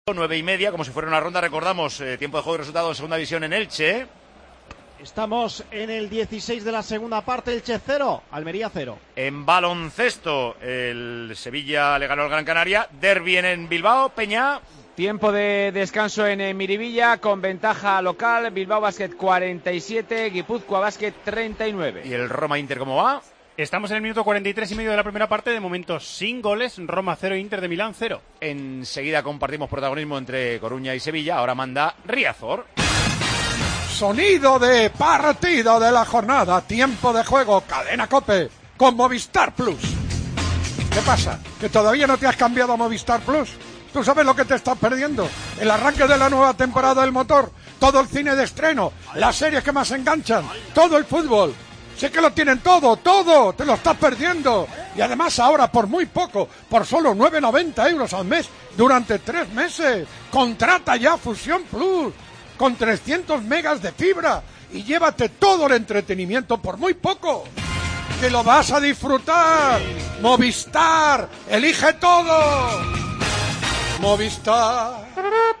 9:30, como si fuera una ronda, recordamos, tiempo de juego y resultado en segunda división en Elche. Estamos en el 16 de la segunda parte, Elche 0, Almería 0. En baloncesto, el Sevilla le ganó al Gran Canaria, derbi en Bilbao, Peña. Tiempo de descanso en Miribilla, con ventaja local, Bilbao Basket 47, Guipúzcoa Basket 39. ¿Y el Roma Inter cómo va? Estamos en el minuto 43 y medio de la primera parte, de momento sin goles, Roma 0, Inter de Milán 0. Enseguida compartimos protagonismo entre Coruña y Sevilla, ahora manda Riazor. Sonido de partido de la jornada, tiempo de juego, Cadena COPE, con Movistar Plus. ¿Qué pasa? ¿Que todavía no te has cambiado a Movistar Plus? ¿Tú sabes lo que te estás perdiendo? El arranque de la nueva temporada del motor, todo el cine de estreno, las series que más enganchan, todo el fútbol. Sé que lo tienen todo, te lo estás perdiendo. Y además ahora por muy poco, por solo 9,90 € al mes, durante 3 meses. Contrata ya Fusión Plus, con 300 megas de fibra, y llévate todo el entretenimiento por muy poco. ¡Que lo vas a disfrutar! ¡Movistar! ¡Elige todo! ¡Movistar!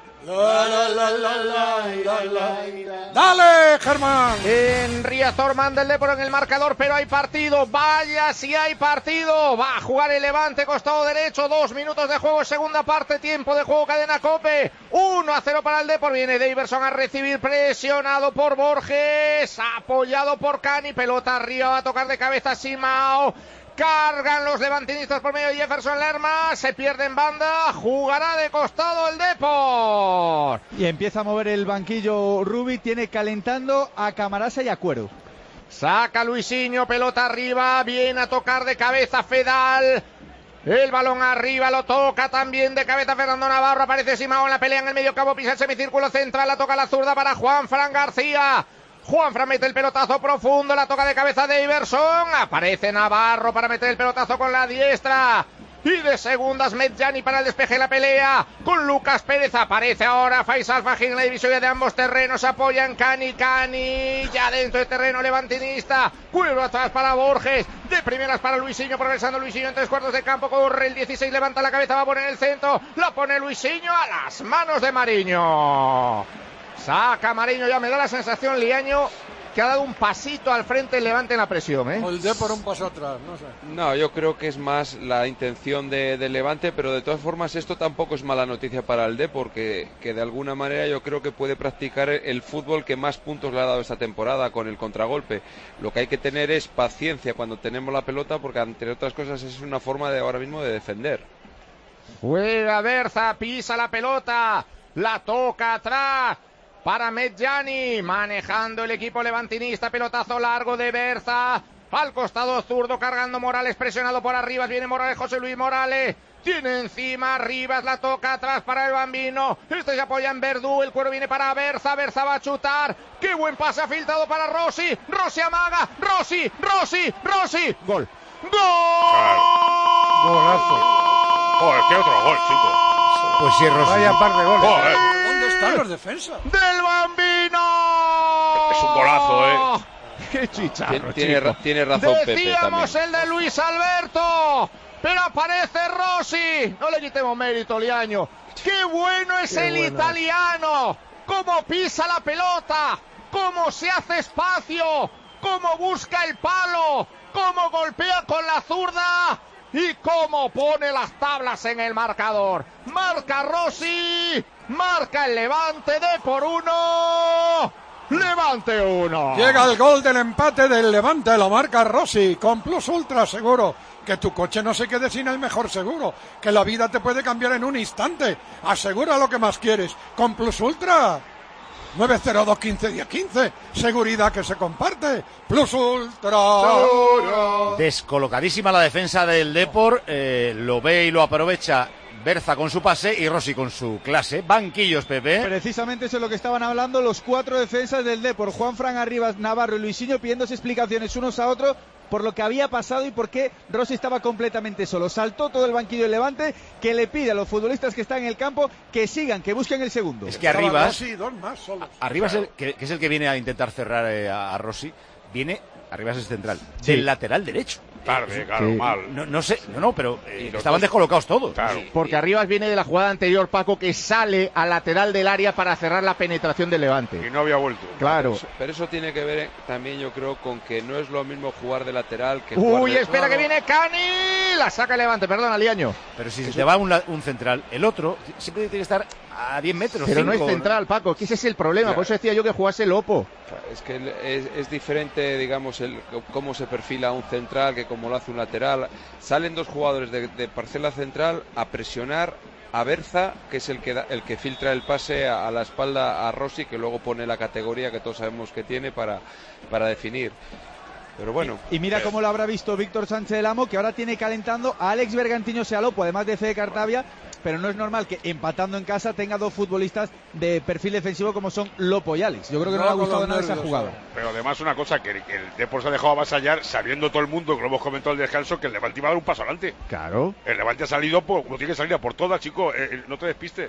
¡Dale, Germán! En Riazor manda el Depor en el marcador, pero hay partido. Vaya si hay partido. Va a jugar el Levante, costado derecho. 2 minutos de juego, segunda parte, tiempo de juego, Cadena COPE. 1-0 para el Depor. Viene Daverson a recibir, presionado por Borges, apoyado por Cani. Pelota arriba, va a tocar de cabeza Simao. Cargan los levantinistas por medio de Jefferson Lerma, se pierde en banda, jugará de costado el Depor. Y empieza a mover el banquillo Rubi, tiene calentando a Camarasa y a Cuero. Saca Luisinho, pelota arriba, viene a tocar de cabeza Fedal. El balón arriba, lo toca también de cabeza Fernando Navarro, aparece Simao en la pelea en el medio campo, pisa el semicírculo central, la toca la zurda para Juanfran García. Juanfran mete el pelotazo profundo, la toca de cabeza de Iverson, aparece Navarro para meter el pelotazo con la diestra. Y de segundas Medjani para el despeje de la pelea con Lucas Pérez. Aparece ahora Faisal Fajín en la divisoria de ambos terrenos. Apoyan Cani ya dentro del terreno levantinista. Cuero atrás para Borges. De primeras para Luisinho, progresando Luisinho en 3/4 de campo. Corre el 16, levanta la cabeza, va a poner el centro. La pone Luisinho a las manos de Mariño. Saca Mariño, ya me da la sensación, Liaño, que ha dado un pasito al frente el Levante en la presión, ¿eh? O el Depor un paso atrás, no sé. No, yo creo que es más la intención del Levante, pero de todas formas esto tampoco es mala noticia para el Depor, que de alguna manera yo creo que puede practicar el fútbol que más puntos le ha dado esta temporada con el contragolpe. Lo que hay que tener es paciencia cuando tenemos la pelota, porque entre otras cosas es una forma de ahora mismo de defender. Juega Berza, pisa la pelota, la toca atrás para Medjani, manejando el equipo levantinista, pelotazo largo de Berza, al costado zurdo, cargando Morales, presionado por arriba, viene Morales, José Luis Morales, tiene encima Rivas, la toca atrás para el Bambino, este se apoya en Verdú, el cuero viene para Berza, Berza va a chutar, qué buen pase ha filtrado para Rossi, Rossi amaga, Rossi, gol. Golazo. Joder, qué otro gol, chico. Pues sí, Rossi. Vaya par de goles. Joder. ¿Dónde están los defensas? ¡Del Bambino! Es un golazo, ¡Qué chicharro, Tiene razón Pepe Decíamos también. el de Luis Alberto, pero aparece Rossi. No le quitemos mérito, Liaño. ¡Qué bueno es el italiano! ¡Cómo pisa la pelota! ¡Cómo se hace espacio! ¡Cómo busca el palo! ¡Cómo golpea con la zurda! Y cómo pone las tablas en el marcador. Marca Rossi, marca el Levante, Depor 1, Levante 1. Llega el gol del empate del Levante, lo marca Rossi, con Plus Ultra seguro. Que tu coche no se quede sin el mejor seguro, que la vida te puede cambiar en un instante. Asegura lo que más quieres, con Plus Ultra. 902 15 10 15, seguridad que se comparte. Plus Ultra. Descolocadísima la defensa del Depor, lo ve y lo aprovecha Berza con su pase y Rossi con su clase. Banquillos, Pepe. Precisamente eso es lo que estaban hablando los 4 defensas del Depor, Juanfran Arribas, Navarro y Luisinho, pidiéndose explicaciones unos a otros por lo que había pasado y por qué Rossi estaba completamente solo. Saltó todo el banquillo del Levante, que le pide a los futbolistas que están en el campo que sigan, que busquen el segundo. Es que Arribas, Rossi, dos más solos. Arribas que es el que viene a intentar cerrar a Rossi, Arribas es central, del lateral derecho. Tarde, claro, Sí. mal. No sé, pero Y los estaban dos- descolocados todos. Claro. Porque Arribas viene de la jugada anterior, Paco, que sale al lateral del área para cerrar la penetración del Levante. Y no había vuelto. Claro. Pero eso tiene que ver también, yo creo, con que no es lo mismo jugar de lateral que jugar Uy, de... espera que viene Cani. La saca el Levante, perdón, Aliaño. Pero si se te va un central, el otro siempre tiene que estar a 10 metros. Pero no es 5, central, Paco, que ese es el problema. Claro. Por eso decía yo que jugase Lopo. Es que es diferente, digamos, cómo se perfila un central que como lo hace un lateral. Salen dos jugadores de parcela central a presionar a Berza, que es el que filtra el pase a la espalda a Rossi, que luego pone la categoría que todos sabemos que tiene para definir. Pero bueno. Y mira cómo lo habrá visto Víctor Sánchez del Amo, que ahora tiene calentando a Alex Bergantiños y a Lopo, además de Fede Cartavia, pero no es normal que empatando en casa tenga dos futbolistas de perfil defensivo como son Lopo y Alex. Yo creo que no le ha gustado nada esa jugada. Pero además una cosa, que el Depor se ha dejado avasallar sabiendo todo el mundo, que lo hemos comentado al descanso, que el Levante iba a dar un paso adelante. Claro. El Levante ha salido, no tiene que salir a por todas, chico. No te despistes.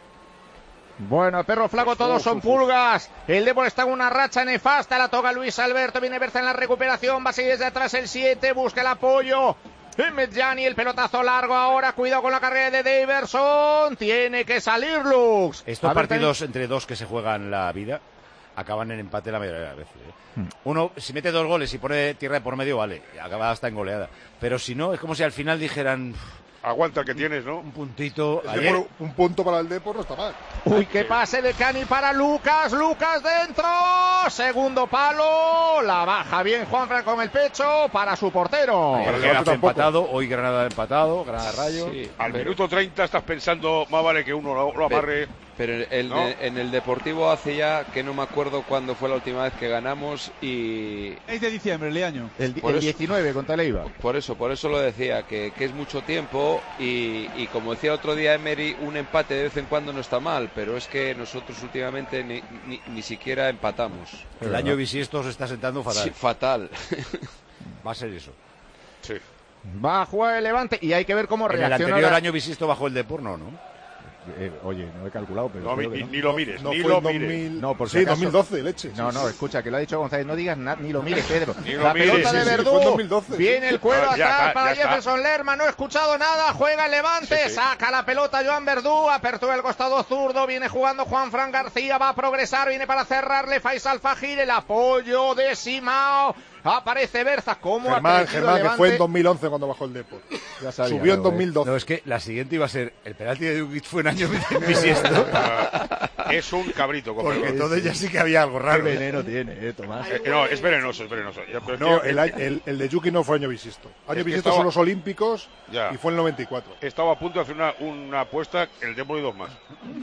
Bueno, perro flaco, todos son pulgas. El Depor está en una racha nefasta. La toca Luis Alberto. Viene Berza en la recuperación. Va a seguir desde atrás el 7. Busca el apoyo. Medjani, el pelotazo largo ahora. Cuidado con la carrera de Daverson. Tiene que salir Lux. Estos partidos entre dos que se juegan la vida acaban en empate la mayoría de las veces. Uno, si mete 2 goles y pone tierra de por medio, vale, acaba hasta en goleada. Pero si no, es como si al final dijeran... Aguanta el que tienes, ¿no? Un puntito. Ayer... Un punto para el Depor no está mal. Uy, qué pase de Cani para Lucas. Lucas dentro. Segundo palo. La baja bien Juanfran con el pecho para su portero. Ayer Getafe empatado, hoy Granada empatado, Granada Rayo. Sí, Al minuto 30 estás pensando, más vale que uno lo amarre. Pero ¿no? en el Deportivo hace ya que no me acuerdo cuándo fue la última vez que ganamos y... 6 de diciembre, Leaño. El Por eso- 19 contra el Eibar. Por eso lo decía, que es mucho tiempo y como decía otro día Emery, un empate de vez en cuando no está mal, pero es que nosotros últimamente ni siquiera empatamos. El año bisiesto se está sentando fatal. Sí, fatal. Va a ser eso. Sí. Va a jugar el Levante y hay que ver cómo En el reacciona. anterior año bisiesto bajó el Depor, no. Oye, no he calculado, pero No, creo que no. ni lo mires, No ni fue lo en mires. 2000... No, por si sí, acaso. 2012, leche. No, sí, no, sí. escucha, que lo ha dicho González, no digas nada, ni lo mires, Pedro. Ni lo La mires, pelota sí, de sí, Verdú, fue en 2012, viene sí. el cuero Ah, ya atrás está, para ya está. Jefferson Lerma, no he escuchado nada, juega el Levante, Sí, sí. saca la pelota Joan Verdú, apertura el costado zurdo, viene jugando Juanfran García, va a progresar, viene para cerrarle Faisal Fajir, el apoyo de Simao, aparece Berza, ¿cómo ha crecido Germán, el que fue en Levante? 2011 cuando bajó el Depor. Ya sabía, Subió en pero, 2012. No, es que la siguiente iba a ser el penalti de Dukic fue en año bisiesto. Es un cabrito. Porque cogerlo. entonces ya sí que había algo Qué raro. veneno tiene, Tomás. No, es venenoso, es venenoso. Ya, pero es No, que el de Yuki no fue año bisiesto. Año que bisiesto estaba- son los Olímpicos Ya. y fue en el 94. estaba a punto de hacer una apuesta, el Depor y 2 más.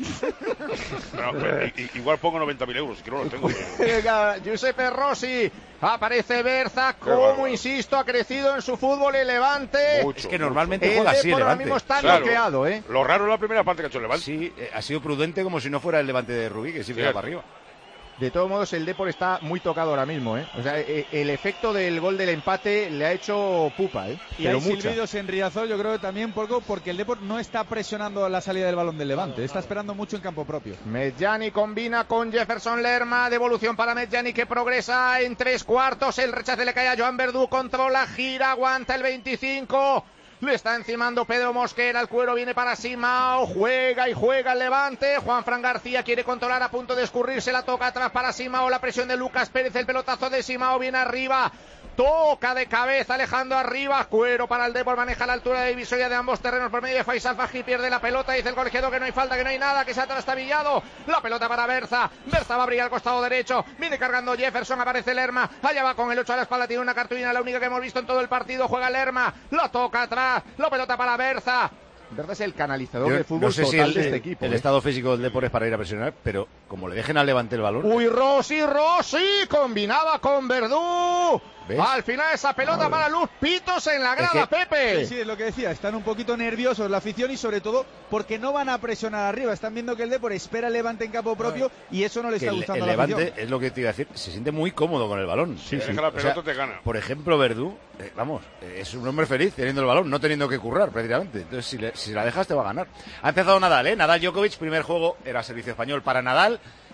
Pero igual pongo 90.000 euros, que no los tengo. Venga, Giuseppe Rossi, aparece Berza, como bárbaro. insisto, ha crecido en su fútbol el Levante. Mucho, Es que mucho. normalmente El juega así el Depor ahora Levante. mismo está Claro. bloqueado, ¿eh? Lo raro es la primera parte que ha hecho el Levante. Sí, ha sido prudente como si no fuera el Levante de Rubí, que siempre Sí. va para arriba. De todos modos, el Depor está muy tocado ahora mismo, ¿eh? O sea, el efecto del gol del empate le ha hecho pupa, ¿eh? Y Pero hay mucha. silbidos en Riazor, yo creo que también poco porque el Depor no está presionando la salida del balón del Levante, está esperando mucho en campo propio. Medjani combina con Jefferson Lerma, devolución para Medjani que progresa en 3/4, el rechace le cae a Joan Verdú, controla, gira, aguanta el 25, le está encimando Pedro Mosquera, el cuero viene para Simao, juega y juega el Levante, Juanfran García quiere controlar, a punto de escurrirse, la toca atrás para Simao, la presión de Lucas Pérez, el pelotazo de Simao viene arriba, toca de cabeza Alejandro arriba, cuero para el Depor, maneja la altura de divisoria de ambos terrenos por medio de Faisal Fajir, pierde la pelota, dice el colegiado que no hay falta, que no hay nada, que se ha trastabillado, la pelota para Berza va a abrir al costado derecho, viene cargando Jefferson, aparece Lerma, allá va con el 8 a la espalda, tiene una cartulina, la única que hemos visto en todo el partido, juega Lerma, la toca atrás, la pelota para Berza. Berza es el canalizador Yo del fútbol no sé total si de este equipo. el estado físico del Depor es para ir a presionar, pero como le dejen al Levante el balón... Uy, Rossi, combinaba con Verdú. ¿Ves? Al final esa pelota para Luz, pitos en la grada, Es que- Pepe. Sí, es lo que decía, están un poquito nerviosos la afición y sobre todo porque no van a presionar arriba, están viendo que el Depor espera el Levante en campo propio y eso no le que está el gustando a la Levante, afición. es lo que te iba a decir, se siente muy cómodo con el balón. Si deja la pelota, te gana. Por ejemplo, Verdú, es un hombre feliz teniendo el balón, no teniendo que currar precisamente. Entonces, si la dejas, te va a ganar. Ha empezado Nadal, Nadal Djokovic, primer juego era servicio español para Nadal.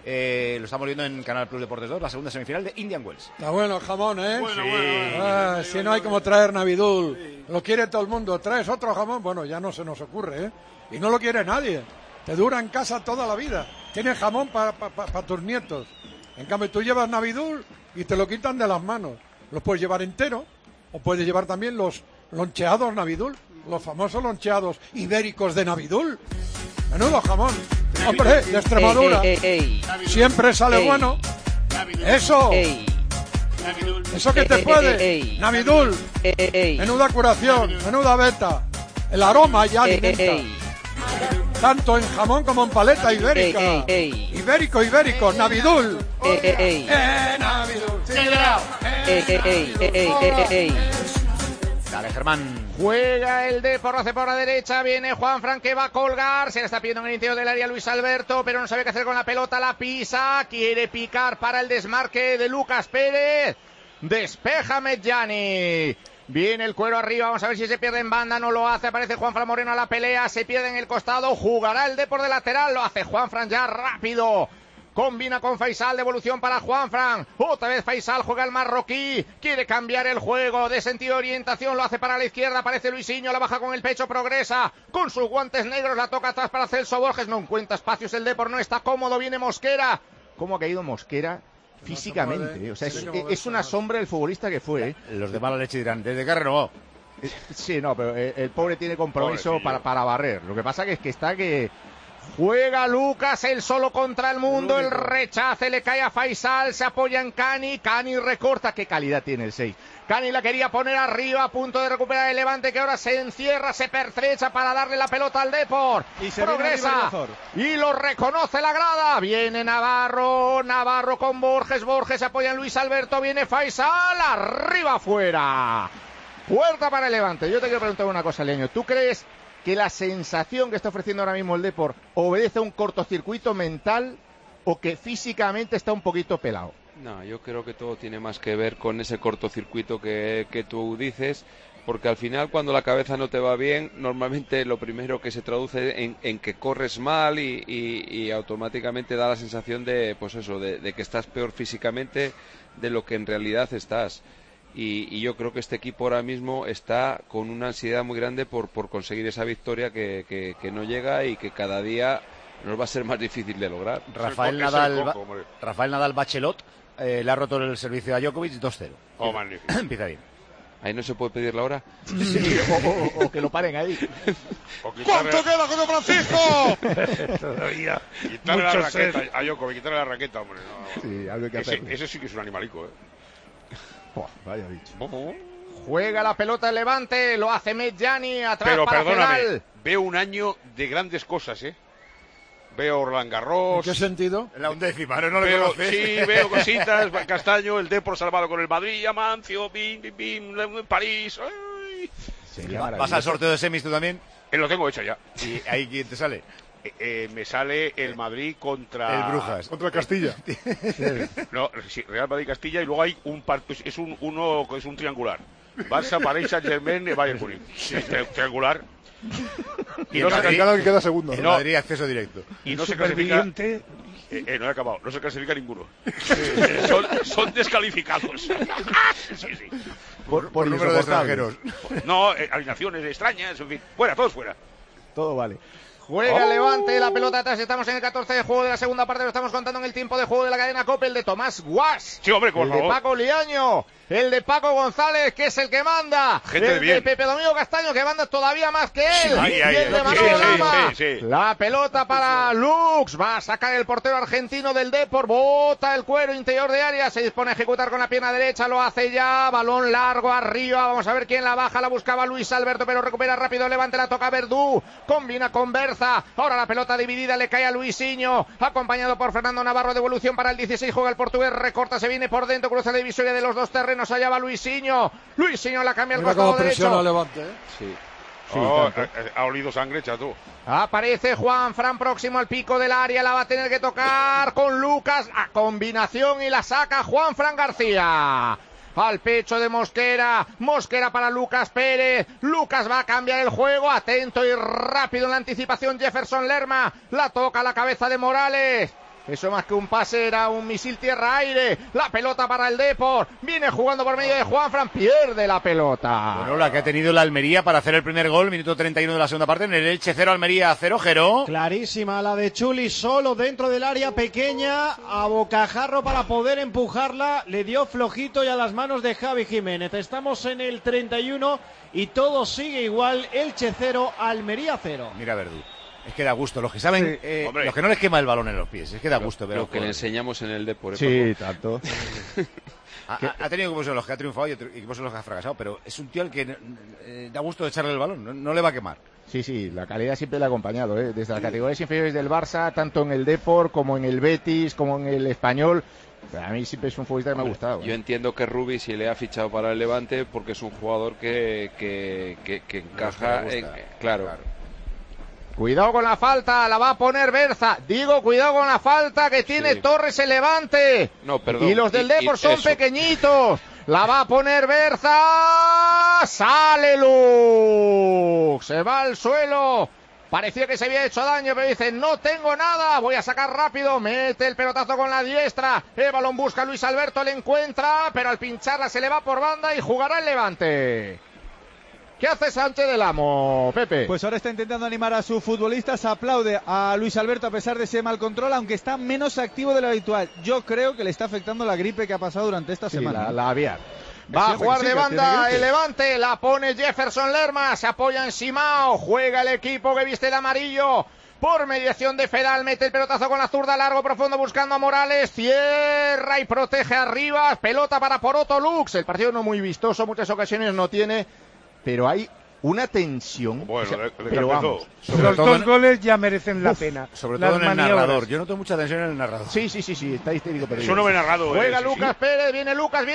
Lo estamos viendo en Canal Plus Deportes 2, la segunda semifinal de Indian Wells. Está bueno el jamón, ¿eh? Bueno. Si no hay como traer Navidul. Lo quiere todo el mundo. ¿Traes otro jamón? Bueno, ya no se nos ocurre, ¿eh? Y no lo quiere nadie. Te dura en casa toda la vida. Tienes jamón para tus nietos. En cambio, tú llevas Navidul y te lo quitan de las manos. Los puedes llevar entero o puedes llevar también los loncheados Navidul, los famosos loncheados ibéricos de Navidul. Menudo jamón. Hombre, de Extremadura. Siempre sale bueno. Eso. Eso que te puede. Navidul. Menuda curación, menuda beta. El aroma ya alimenta. Tanto en jamón como en paleta ibérica. Ibérico, Navidul. Navidul. Dale, Germán. Juega el Depor, hace por la derecha, viene Juanfran que va a colgar, se la está pidiendo en el interior del área Luis Alberto, pero no sabe qué hacer con la pelota, la pisa, quiere picar para el desmarque de Lucas Pérez, despeja Medjani. Viene el cuero arriba, vamos a ver si se pierde en banda, no lo hace, aparece Juanfran Moreno a la pelea, se pierde en el costado, jugará el Depor de lateral, lo hace Juanfran ya rápido. Combina con Faisal, devolución para Juanfran, otra vez Faisal, juega el marroquí, quiere cambiar el juego de sentido de orientación, lo hace para la izquierda, aparece Luisinho, la baja con el pecho, progresa, con sus guantes negros, la toca atrás para Celso Borges, no encuentra espacios el Depor, no está cómodo, viene Mosquera. ¿Cómo ha caído Mosquera? Físicamente, o sea, es una sombra del futbolista que fue, ¿eh? Los de mala leche dirán, ¿desde que ha renovado? Sí, no, pero el pobre tiene compromiso para barrer, lo que pasa que es que está que... Juega Lucas, él solo contra el mundo, el rechace le cae a Faisal, se apoya en Cani, Cani recorta, qué calidad tiene el 6. Cani la quería poner arriba, a punto de recuperar el Levante que ahora se encierra, se pertrecha para darle la pelota al Depor. Y se progresa y lo reconoce la grada. Viene Navarro con Borges se apoya en Luis Alberto, viene Faisal, arriba afuera. Puerta para el Levante. Yo te quiero preguntar una cosa, Leño, ¿tú crees que la sensación que está ofreciendo ahora mismo el Depor obedece a un cortocircuito mental o que físicamente está un poquito pelado? No, yo creo que todo tiene más que ver con ese cortocircuito que tú dices, porque al final cuando la cabeza no te va bien, normalmente lo primero que se traduce en que corres mal y automáticamente da la sensación de, pues eso, de que estás peor físicamente de lo que en realidad estás. Y yo creo que este equipo ahora mismo está con una ansiedad muy grande por conseguir esa victoria que no llega y que cada día nos va a ser más difícil de lograr. Rafael Nadal Bachelot le ha roto el servicio a Djokovic 2-0. Oh, magnífico. Empieza bien. Ahí no se puede pedir la hora. Sí, o que lo paren ahí. ¿Cuánto queda, José Francisco? Todavía. Quitarle la raqueta a Djokovic, quitarle la raqueta, hombre. No. Sí, algo hay que hacer. Ese sí que es un animalico, vaya bicho. Juega la pelota el Levante, lo hace Medjani atrás. Pero para perdóname, Fedal. Veo un año de grandes cosas, Veo Roland Garros. ¿En qué sentido? En la 11ª, no le Veo, conoces. sí, veo cositas. Castaño, el Depor salvado con el Madrid, Amancio, París. Ay. ¿Vas al sorteo de semis tú también? Lo tengo hecho ya. ¿Y ahí quién te sale? Me sale el Madrid contra... El Brujas. Contra Castilla. No, sí, Real Madrid Castilla y luego hay un es un triangular. Barça, París, Saint-Germain y Bayern Múnich. Sí, triangular. Y no el canal que queda segundo. El No. Madrid acceso directo. Y no se clasifica... no he acabado. No se clasifica ninguno. Son descalificados. Sí. Por número de extranjeros. No, alineaciones extrañas, en fin. Fuera, todos fuera. Todo vale. Juega el Levante, la pelota atrás, estamos en el 14 de juego de la segunda parte, lo estamos contando en el tiempo de juego de la cadena COPE, el de Tomás Guas, Sí, hombre, por el favor. de Paco Liaño, el de Paco González, que es el que manda, Gente el bien. de Pepe Domingo Castaño, que manda todavía más que él, Ay, y el de Manolo Lama. sí. La pelota para Lux, va a sacar el portero argentino del Depor, bota el cuero interior de área, se dispone a ejecutar con la pierna derecha, lo hace ya, balón largo arriba, vamos a ver quién la baja, la buscaba Luis Alberto, pero recupera rápido el Levante, la toca Verdú, combina con Berza, ahora la pelota dividida le cae a Luisinho, acompañado por Fernando Navarro, devolución para el 16, juega el portugués, recorta, se viene por dentro, cruza la divisoria de los dos terrenos, allá va Luisinho la cambia al Mira costado cómo presiona derecho. Levante, Sí. Ha olido sangre, chato. Aparece Juanfran próximo al pico del área, la va a tener que tocar con Lucas, a combinación y la saca Juanfran García. Al pecho de Mosquera para Lucas Pérez, Lucas va a cambiar el juego, atento y rápido en la anticipación Jefferson Lerma, la toca a la cabeza de Morales, Eso más que un pase era un misil tierra-aire. La pelota para el Depor. Viene jugando por medio de Juanfran. Pierde la pelota. Bueno, la que ha tenido la Almería para hacer el primer gol, minuto 31 de la segunda parte, en el Elche 0, Almería 0, Jero. Clarísima la de Chuli, solo dentro del área pequeña, a bocajarro para poder empujarla. Le dio flojito y a las manos de Javi Jiménez. Estamos en el 31 y todo sigue igual. Elche 0, Almería 0. Mira Verdú. Es que da gusto, los que saben, los que no les quema el balón en los pies, es que da gusto ver lo que le enseñamos en el Depor. Sí, tanto. Ha tenido equipos en los que ha triunfado y equipos en los que ha fracasado, pero es un tío al que da gusto echarle el balón, no le va a quemar. Sí, la calidad siempre le ha acompañado, desde las categorías inferiores del Barça, tanto en el Depor como en el Betis, como en el Español. A mí siempre es un futbolista que me ha gustado. Yo entiendo que Rubi si le ha fichado para el Levante porque es un jugador que encaja, claro. Cuidado con la falta, la va a poner Berza. Digo, cuidado con la falta que tiene Torres el Levante. No, perdón. Y los del Depor son pequeñitos. La va a poner Berza. Sale Lux. Se va al suelo. Parecía que se había hecho daño, pero dice, no tengo nada, voy a sacar rápido. Mete el pelotazo con la diestra. El balón busca a Luis Alberto, le encuentra, pero al pincharla se le va por banda y jugará el Levante. ¿Qué hace Sánchez del Amo, Pepe? Pues ahora está intentando animar a sus futbolistas, aplaude a Luis Alberto a pesar de ese mal control, aunque está menos activo de lo habitual. Yo creo que le está afectando la gripe que ha pasado durante esta semana. La aviar. Va a jugar de banda el Levante, la pone Jefferson Lerma, se apoya en Simao, juega el equipo que viste de amarillo. Por mediación de Fedal, mete el pelotazo con la zurda, largo, profundo, buscando a Morales, cierra y protege arriba, pelota para Poroto Lux. El partido no muy vistoso, muchas ocasiones no tiene, pero hay una tensión. Bueno, pero vamos. Los dos goles ya merecen la pena. Sobre todo en el narrador. Yo noto mucha tensión en el narrador. Sí, está histérico. Pero eso no me he narrado. Juega Lucas Pérez, viene Lucas.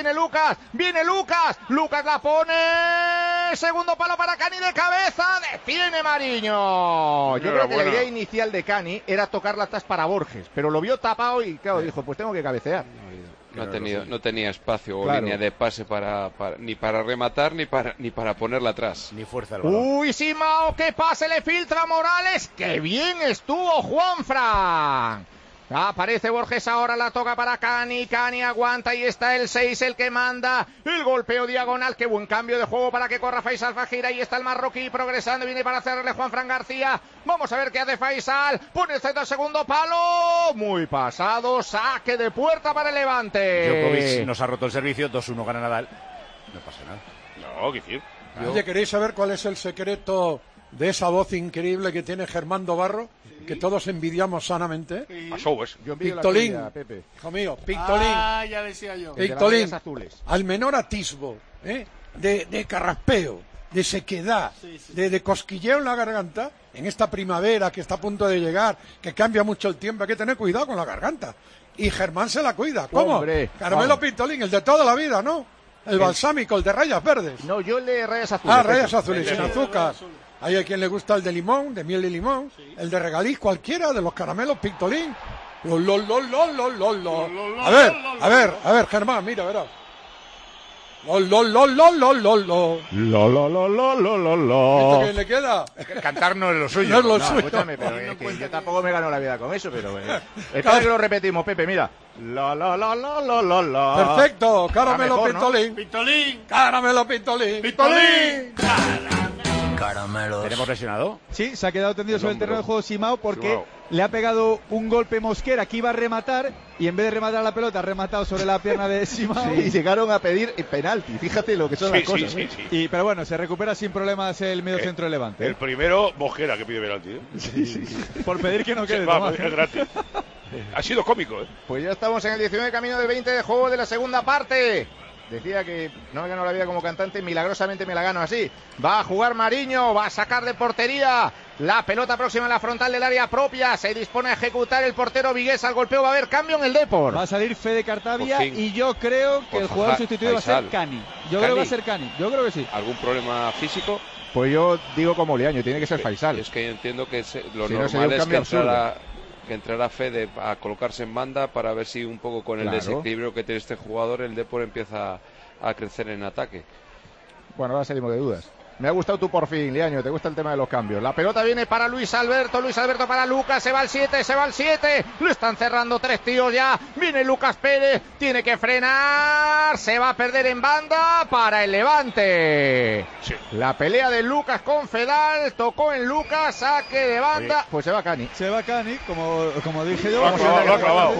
Lucas la pone. Segundo palo para Cani de cabeza. Detiene Mariño. Yo creo que la idea inicial de Cani era tocar la tas para Borges, pero lo vio tapado y claro, dijo, pues tengo que cabecear. No tenía espacio o línea de pase ni para rematar ni para ponerla atrás. Ni fuerza al balón. Uy, Simao, qué pase le filtra a Morales. ¡Qué bien estuvo Juanfran! Aparece Borges ahora, la toca para Cani aguanta y está el 6, el que manda, el golpeo diagonal, qué buen cambio de juego para que corra Faisal Fajira, y está el marroquí progresando, viene para cerrarle Juanfran García, vamos a ver qué hace Faisal, pone el centro, segundo palo, muy pasado, saque de puerta para el Levante. Djokovic nos ha roto el servicio, 2-1 gana Nadal, no pasa nada. No, ¿qué decir? Oye, ¿queréis saber cuál es el secreto de esa voz increíble que tiene Germán Dobarro? Que todos envidiamos sanamente. Pictolín, hijo mío, Pictolín. Ya decía yo. Pictolín, al menor atisbo de carraspeo, de sequedad, de cosquilleo en la garganta, en esta primavera que está a punto de llegar, que cambia mucho el tiempo, hay que tener cuidado con la garganta. Y Germán se la cuida. ¿Cómo? Hombre, Carmelo Pictolín, el de toda la vida, ¿no? El balsámico, el de rayas verdes. No, yo el de rayas azules. Rayas azules, sin azúcar. Hay a quien le gusta el de limón, de miel de limón, el de regaliz, cualquiera de los caramelos Pictolín. A ver, Germán, mira, verás. ¿Esto qué le queda? Cantar no es lo suyo. No es lo suyo. Escúchame, pero es que yo tampoco me gano la vida con eso, pero espera que lo repetimos, Pepe, mira. Perfecto, caramelo Pictolín. Pictolín. Caramelo Pictolín. Pictolín. ¿Tenemos lesionado? Sí, se ha quedado tendido sobre el terreno de juego Simao porque le ha pegado un golpe Mosquera que iba a rematar y en vez de rematar la pelota ha rematado sobre la pierna de Simao y llegaron a pedir penalti. Fíjate lo que son las cosas. Sí. Pero bueno, se recupera sin problemas el medio centro de Levante. El primero, Mosquera, que pide penalti. Por pedir que no quede. Es gratis. Ha sido cómico, Pues ya estamos en el 19 camino del 20 de juego de la segunda parte. Decía que no me ganó la vida como cantante, milagrosamente me la gano así. Va a jugar Mariño, va a sacar de portería. La pelota próxima a la frontal del área propia. Se dispone a ejecutar el portero Vigués al golpeo. Va a haber cambio en el Depor. Va a salir Fede Cartavia y yo creo que el jugador sustituido va a ser Cani. Yo creo que va a ser Cani. Yo creo que sí. ¿Algún problema físico? Pues yo digo como Liaño, tiene que ser Faisal. Es que yo entiendo que lo si normal es que entrara Fede a colocarse en banda para ver si un poco con el desequilibrio que tiene este jugador el Depor empieza a crecer en ataque. Bueno, ahora salimos de dudas. Me ha gustado tu por fin, Liaño, te gusta el tema de los cambios. La pelota viene para Luis Alberto para Lucas, se va al 7, lo están cerrando 3 tíos ya, viene Lucas Pérez, tiene que frenar, se va a perder en banda para el Levante. Sí. La pelea de Lucas con Fedal, tocó en Lucas, saque de banda. Oye, pues se va Cani. Se va Cani, como dije yo. Lo ha clavado.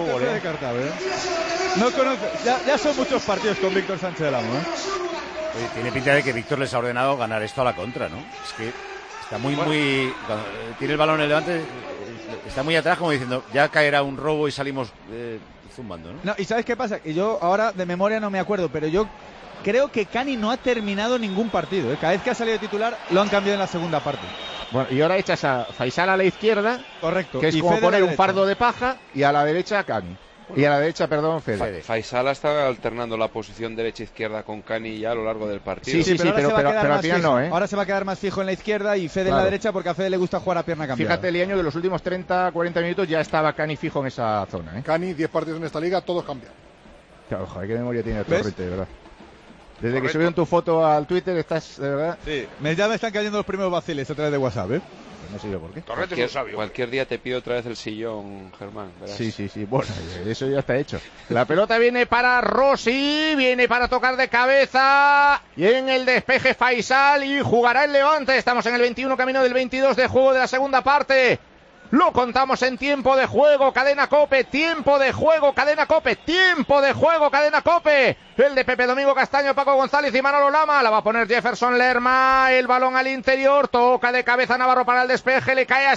No conozco, ya son muchos partidos con Víctor Sánchez del Amo, Oye, tiene pinta de que Víctor les ha ordenado ganar esto a la contra, ¿no? Es que está muy... Cuando tiene el balón en el Levante, está muy atrás como diciendo, ya caerá un robo y salimos zumbando, ¿no? No, y ¿sabes qué pasa? Que yo ahora de memoria no me acuerdo, pero yo creo que Cani no ha terminado ningún partido. Cada vez que ha salido de titular, lo han cambiado en la segunda parte. Bueno, y ahora echas a Faisal a la izquierda, correcto, que es y como Fede poner a la un derecha. fardo de paja, y a la derecha Cani. Y a la derecha, perdón, Fede. Faisal está alternando la posición derecha-izquierda con Cani ya a lo largo del partido. Sí, ahora se va a quedar pero al más final fijo. no, ¿eh? Ahora se va a quedar más fijo en la izquierda y Fede en la derecha, porque a Fede le gusta jugar a pierna cambiada. Fíjate, Liaño, que los últimos 30-40 minutos ya estaba Cani fijo en esa zona, ¿eh? Cani, 10 partidos en esta liga, todos cambian. Claro, joder, qué memoria tiene el ¿Ves? Torrente, de verdad. Desde que subieron tu foto al Twitter estás, de verdad... Sí, ya me están cayendo los primeros vaciles a través de WhatsApp, ¿eh? No sé yo por qué. Torrente es un sabio. Cualquier día te pido otra vez el sillón, Germán. Verás. Sí. Bueno, eso ya está hecho. La pelota viene para Rossi, viene para tocar de cabeza. Y en el despeje Faisal y jugará el Levante. Estamos en el 21, camino del 22 de juego de la segunda parte. Lo contamos en tiempo de juego, Cadena COPE, tiempo de juego, Cadena COPE, tiempo de juego, Cadena COPE. El de Pepe Domingo Castaño, Paco González y Manolo Lama. La va a poner Jefferson Lerma, el balón al interior, toca de cabeza Navarro para el despeje, le cae a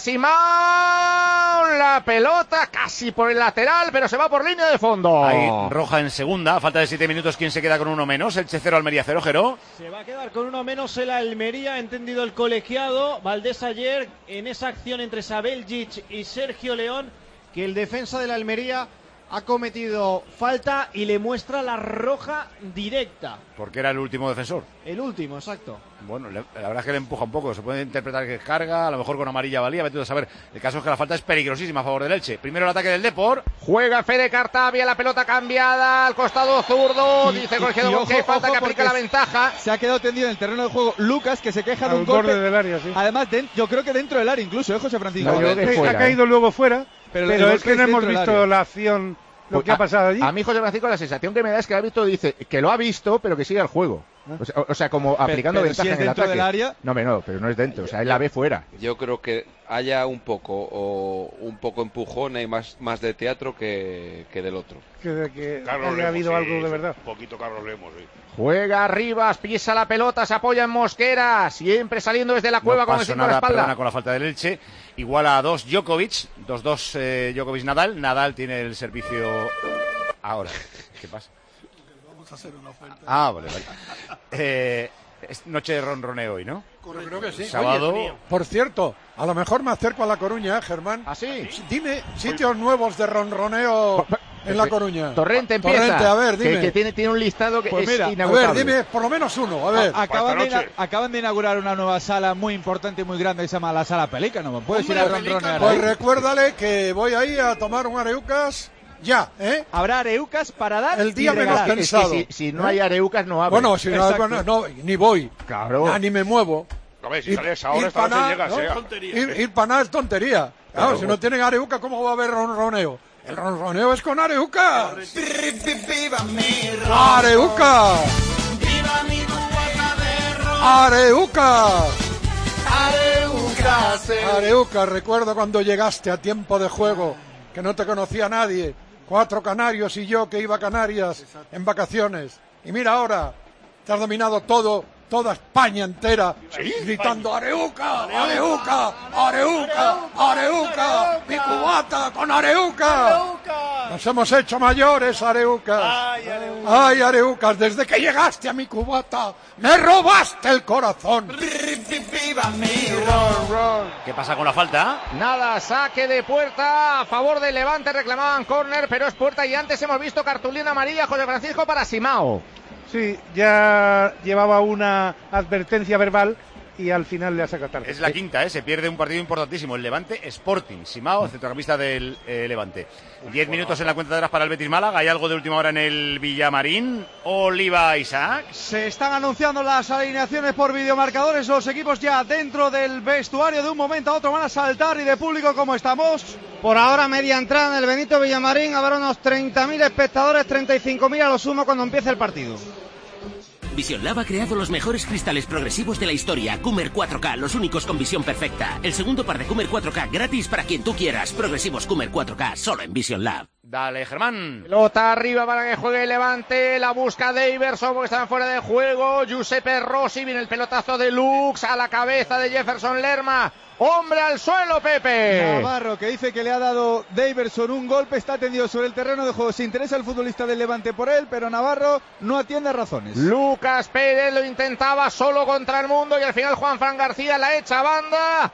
Simón. La pelota casi por el lateral, pero se va por línea de fondo. Hay roja en segunda, a falta de 7 minutos, ¿quién se queda con uno menos? El Che 0, Almería 0, Jero. Se va a quedar con uno menos el Almería, ha entendido el colegiado. Valdés ayer en esa acción entre Sabeljic y Sergio León, que el defensa del Almería ha cometido falta y le muestra la roja directa. Porque era el último defensor. El último, exacto. Bueno, la verdad es que le empuja un poco. Se puede interpretar que es carga, a lo mejor con amarilla valía, vete a saber. El caso es que la falta es peligrosísima a favor del Elche. Primero el ataque del Depor. Juega Fede Cartavia, la pelota cambiada al costado zurdo. Dice el colegiado que hay falta que aplica la ventaja. Se ha quedado tendido en el terreno de juego Lucas, que se queja de un borde golpe. del área, sí. Además, yo creo que dentro del área incluso, José Francisco. No, yo creo que fuera, ha caído luego fuera, pero es que no hemos dentro del visto área. la acción, lo que ha pasado allí. A mí, José Francisco, la sensación que me da es que el árbitro dice que lo ha visto, pero que sigue el juego. O sea, como aplicando pero ventaja si es en el dentro ataque. del área. No, pero no es dentro, o sea, él la ve fuera. Yo creo que haya un poco empujón y más de teatro que del otro. Que Carlos haya Lemos, habido sí, algo de sí, verdad. Un poquito Carlos Lemos, sí. Juega Rivas, pisa la pelota, se apoya en Mosquera, siempre saliendo desde la cueva No con el pasó 5 a la nada, espalda. perdona, con la falta del Elche. Igual a 2 Djokovic, 2-2 Djokovic-Nadal. Nadal tiene el servicio ahora. ¿Qué pasa? Vamos a hacer una oferta. Ah, vale. Es noche de ronroneo hoy, ¿no? Creo que sí. Sábado. Oye, por cierto, a lo mejor me acerco a La Coruña, Germán. ¿Ah, sí? Dime sitios nuevos de ronroneo en La Coruña. Torrente empieza. Torrente, a ver, dime. Que tiene un listado que Pues es mira, A inagotable. ver, dime por lo menos uno, a ver. Acaban de inaugurar una nueva sala muy importante y muy grande que se llama la Sala Pelícano. ¿Puedes ir a ronronear? Pues recuérdale que voy ahí a tomar un areucas ya, ¿eh? Habrá areucas para dar El día y menos regalar. pensado. Es que si no hay areucas no abre. Bueno, si Exacto. no, ni voy. Claro. Ya, ni me muevo. A ver, si sales ahora, esta pa' noche nada, llegas, ¿no? Ir para nada es tontería. Claro, si no tienen areuca, ¿cómo va a haber ronroneo? El ronroneo es con areuca. ¡Areuca! ¡Areuca! Areuca, recuerdo cuando llegaste a tiempo de juego, que no te conocía nadie. 4 canarios y yo que iba a Canarias en vacaciones. Y mira ahora, te has dominado toda España entera, gritando ¡Areuca! ¡Areuca! ¡Areuca! ¡Areuca! ¡Mi cubata con Areuca! Nos hemos hecho mayores, Areucas. ¡Ay, Areucas! Desde que llegaste a mi cubata, me robaste el corazón. ¿Qué pasa con la falta? Nada, saque de puerta a favor del Levante, reclamaban córner, pero es puerta y antes hemos visto cartulina amarilla, José Francisco, para Simao. Sí, ya llevaba una advertencia verbal y al final le ha sacado tarde. Es la quinta, se pierde un partido importantísimo. El Levante Sporting. Simao, centrocampista del Levante. 10 minutos en la cuenta de atrás para el Betis Málaga. ¿Hay algo de última hora en el Villamarín? Oliva, Isaac. Se están anunciando las alineaciones por videomarcadores. Los equipos ya dentro del vestuario. De un momento a otro van a saltar. Y de público, ¿cómo estamos? Por ahora media entrada en el Benito Villamarín. Habrá unos 30.000 espectadores, 35.000 a lo sumo cuando empiece el partido. Vision Lab ha creado los mejores cristales progresivos de la historia. Coomer 4K, los únicos con visión perfecta. El segundo par de Coomer 4K gratis para quien tú quieras. Progresivos Coomer 4K, solo en Vision Lab. Dale, Germán. Pelota arriba para que juegue el Levante. La busca Daverson porque estaban fuera de juego. Giuseppe Rossi, viene el pelotazo de Lux a la cabeza de Jefferson Lerma. Hombre al suelo, Pepe. Navarro, que dice que le ha dado Daverson un golpe, está tendido sobre el terreno de juego. Se interesa el futbolista del Levante por él, pero Navarro no atiende razones. Lucas Pérez lo intentaba solo contra el mundo y al final Juanfran García la echa a banda.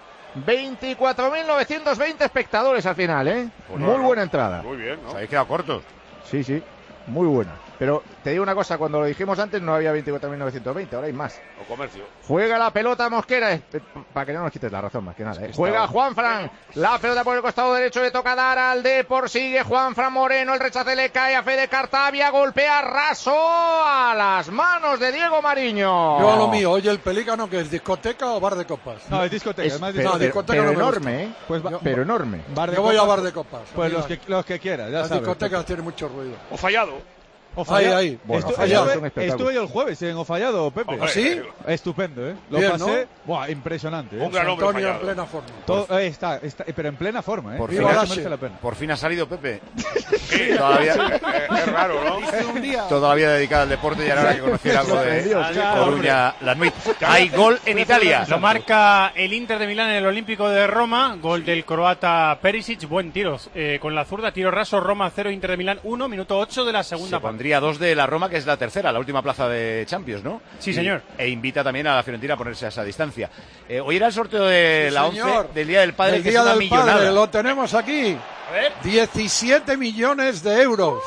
24.920 espectadores al final, Pues muy buena entrada. Muy bien, ¿no? Os habéis quedado cortos. Sí, muy buena. Pero te digo una cosa, cuando lo dijimos antes no había 24.920, ahora hay más. O comercio. Juega la pelota Mosquera, para que no nos quites la razón más que nada. Juega Juanfran, la pelota por el costado derecho, le toca dar al Depor, sigue Juanfran Moreno, el rechace le cae a Fede Cartavia, golpea raso a las manos de Diego Mariño. Yo a lo mío, oye, el Pelícano, que es discoteca o bar de copas. No, es discoteca, es más discoteca. Pero no enorme, pero enorme. Yo voy a bar de copas. Pues los que quieras, ya Las sabes. discotecas tienen mucho ruido. O fallado. Ahí. Bueno, estuve yo el jueves en Ofallado, Pepe. Hombre, ¿sí? Estupendo, Lo Bien, pasé. ¿no? Buah, impresionante. Un gran hombre Antonio en fallado. plena forma. Todo, está, pero en plena forma, Por fin, merece la pena. Por fin ha salido Pepe. Sí, Todavía. Es raro, ¿no? Toda la vida dedicada al deporte y ahora que conocer algo de Coruña, la Nuit. Hay gol en Italia. Lo marca el Inter de Milán en el Olímpico de Roma. Gol del croata Perisic. Buen tiro. Con la zurda, tiro raso. Roma 0, Inter de Milán 1. Minuto 8 de la segunda Se parte. pondría 2 de la Roma, que es la tercera, la última plaza de Champions, ¿no? Sí, señor. E invita también a la Fiorentina a ponerse a esa distancia. Hoy era el sorteo de la 11 del Día del Padre, el que Día es una del millonada. Padre, lo tenemos aquí. A ver. 17 millones de euros.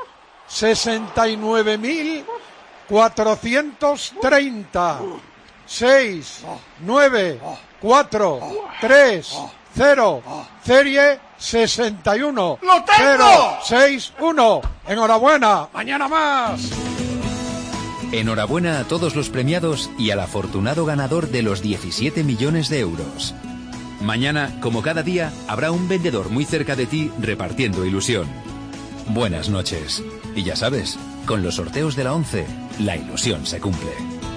69.430. 6, 9, 4, 3, 0. Serie 61. ¡Lo tengo! 0, 6, 1. Enhorabuena. Mañana más. Enhorabuena a todos los premiados y al afortunado ganador de los 17 millones de euros. Mañana, como cada día, habrá un vendedor muy cerca de ti repartiendo ilusión. Buenas noches. Y ya sabes, con los sorteos de la 11, la ilusión se cumple.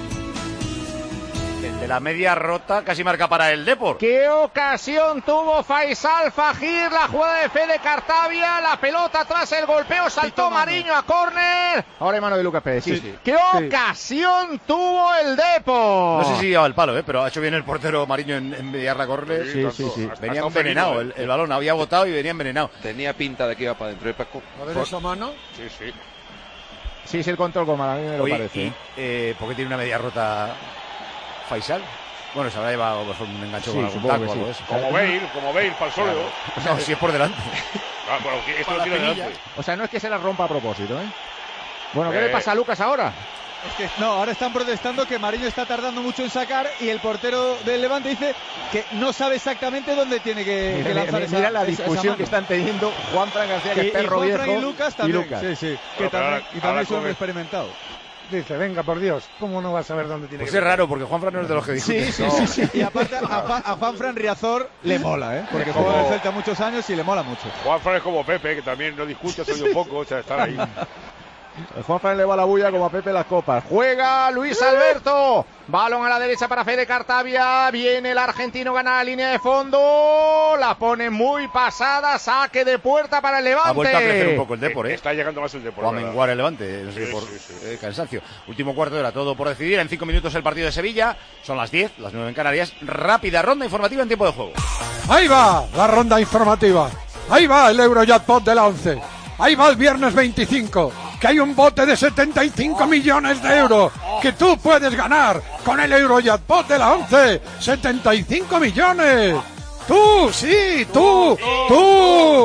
De la media rota casi marca para el Depor. ¿Qué ocasión tuvo Faisal Fajir? La jugada de Fede Cartavia, la pelota tras el golpeo, saltó Mariño a córner. Ahora hay mano de Lucas Pérez, sí. ¿Qué ocasión tuvo el Depor? No sé si lleva el palo, pero ha hecho bien el portero Mariño en enviarla a córner. Sí. Venía envenenado, el balón había botado y venía envenenado. Tenía pinta de que iba para adentro, Paco. A ver esa mano. Sí. Sí, el control como a mí me lo Oye, parece. ¿por qué tiene una media rota Faisal? Bueno, se habrá llevado mejor un engancho con algún supongo taco que o algo sí. de eso. Como Bale, para el sólido. No, si es por delante. Bueno, esto lo tiene delante. O sea, no es que se la rompa a propósito, Bueno, ¿qué le pasa a Lucas ahora? Es que no, ahora están protestando que Mariño está tardando mucho en sacar y el portero del Levante dice que no sabe exactamente dónde tiene que lanzar esa. Mira la esa discusión mano. que están teniendo Juanfran García, que es perro Juanfran viejo, y Lucas también. Lucas. Sí. Bueno, Y también son come. experimentados. Dice, venga, por Dios, ¿cómo no vas a saber dónde tiene Pues que es raro, porque Juanfran no es de los que discute. Sí. Y aparte a Juanfran Riazor le mola, porque jugó en el Celta muchos años y le mola mucho. Juanfran es como Pepe, que también no discute, soy un poco, o sea, estar ahí. Juanfran le va la bulla como a Pepe las copas. Juega Luis Alberto. Balón a la derecha para Fede Cartavia. Viene el argentino, gana la línea de fondo. La pone muy pasada. Saque de puerta para el Levante. Ha vuelto a crecer un poco el Depor, Está llegando más el Depor. O a menguar el Levante, no sé, por cansancio. Último cuarto de hora, todo por decidir. En 5 minutos el partido de Sevilla. Son las 10, las 9 en Canarias. Rápida ronda informativa en tiempo de juego. Ahí va la ronda informativa. Ahí va el Eurojackpot de la 11. Ahí va el viernes 25, que hay un bote de 75 millones de euros que tú puedes ganar con el Eurojackpot de la 11. 75 millones. Tú, sí, tú.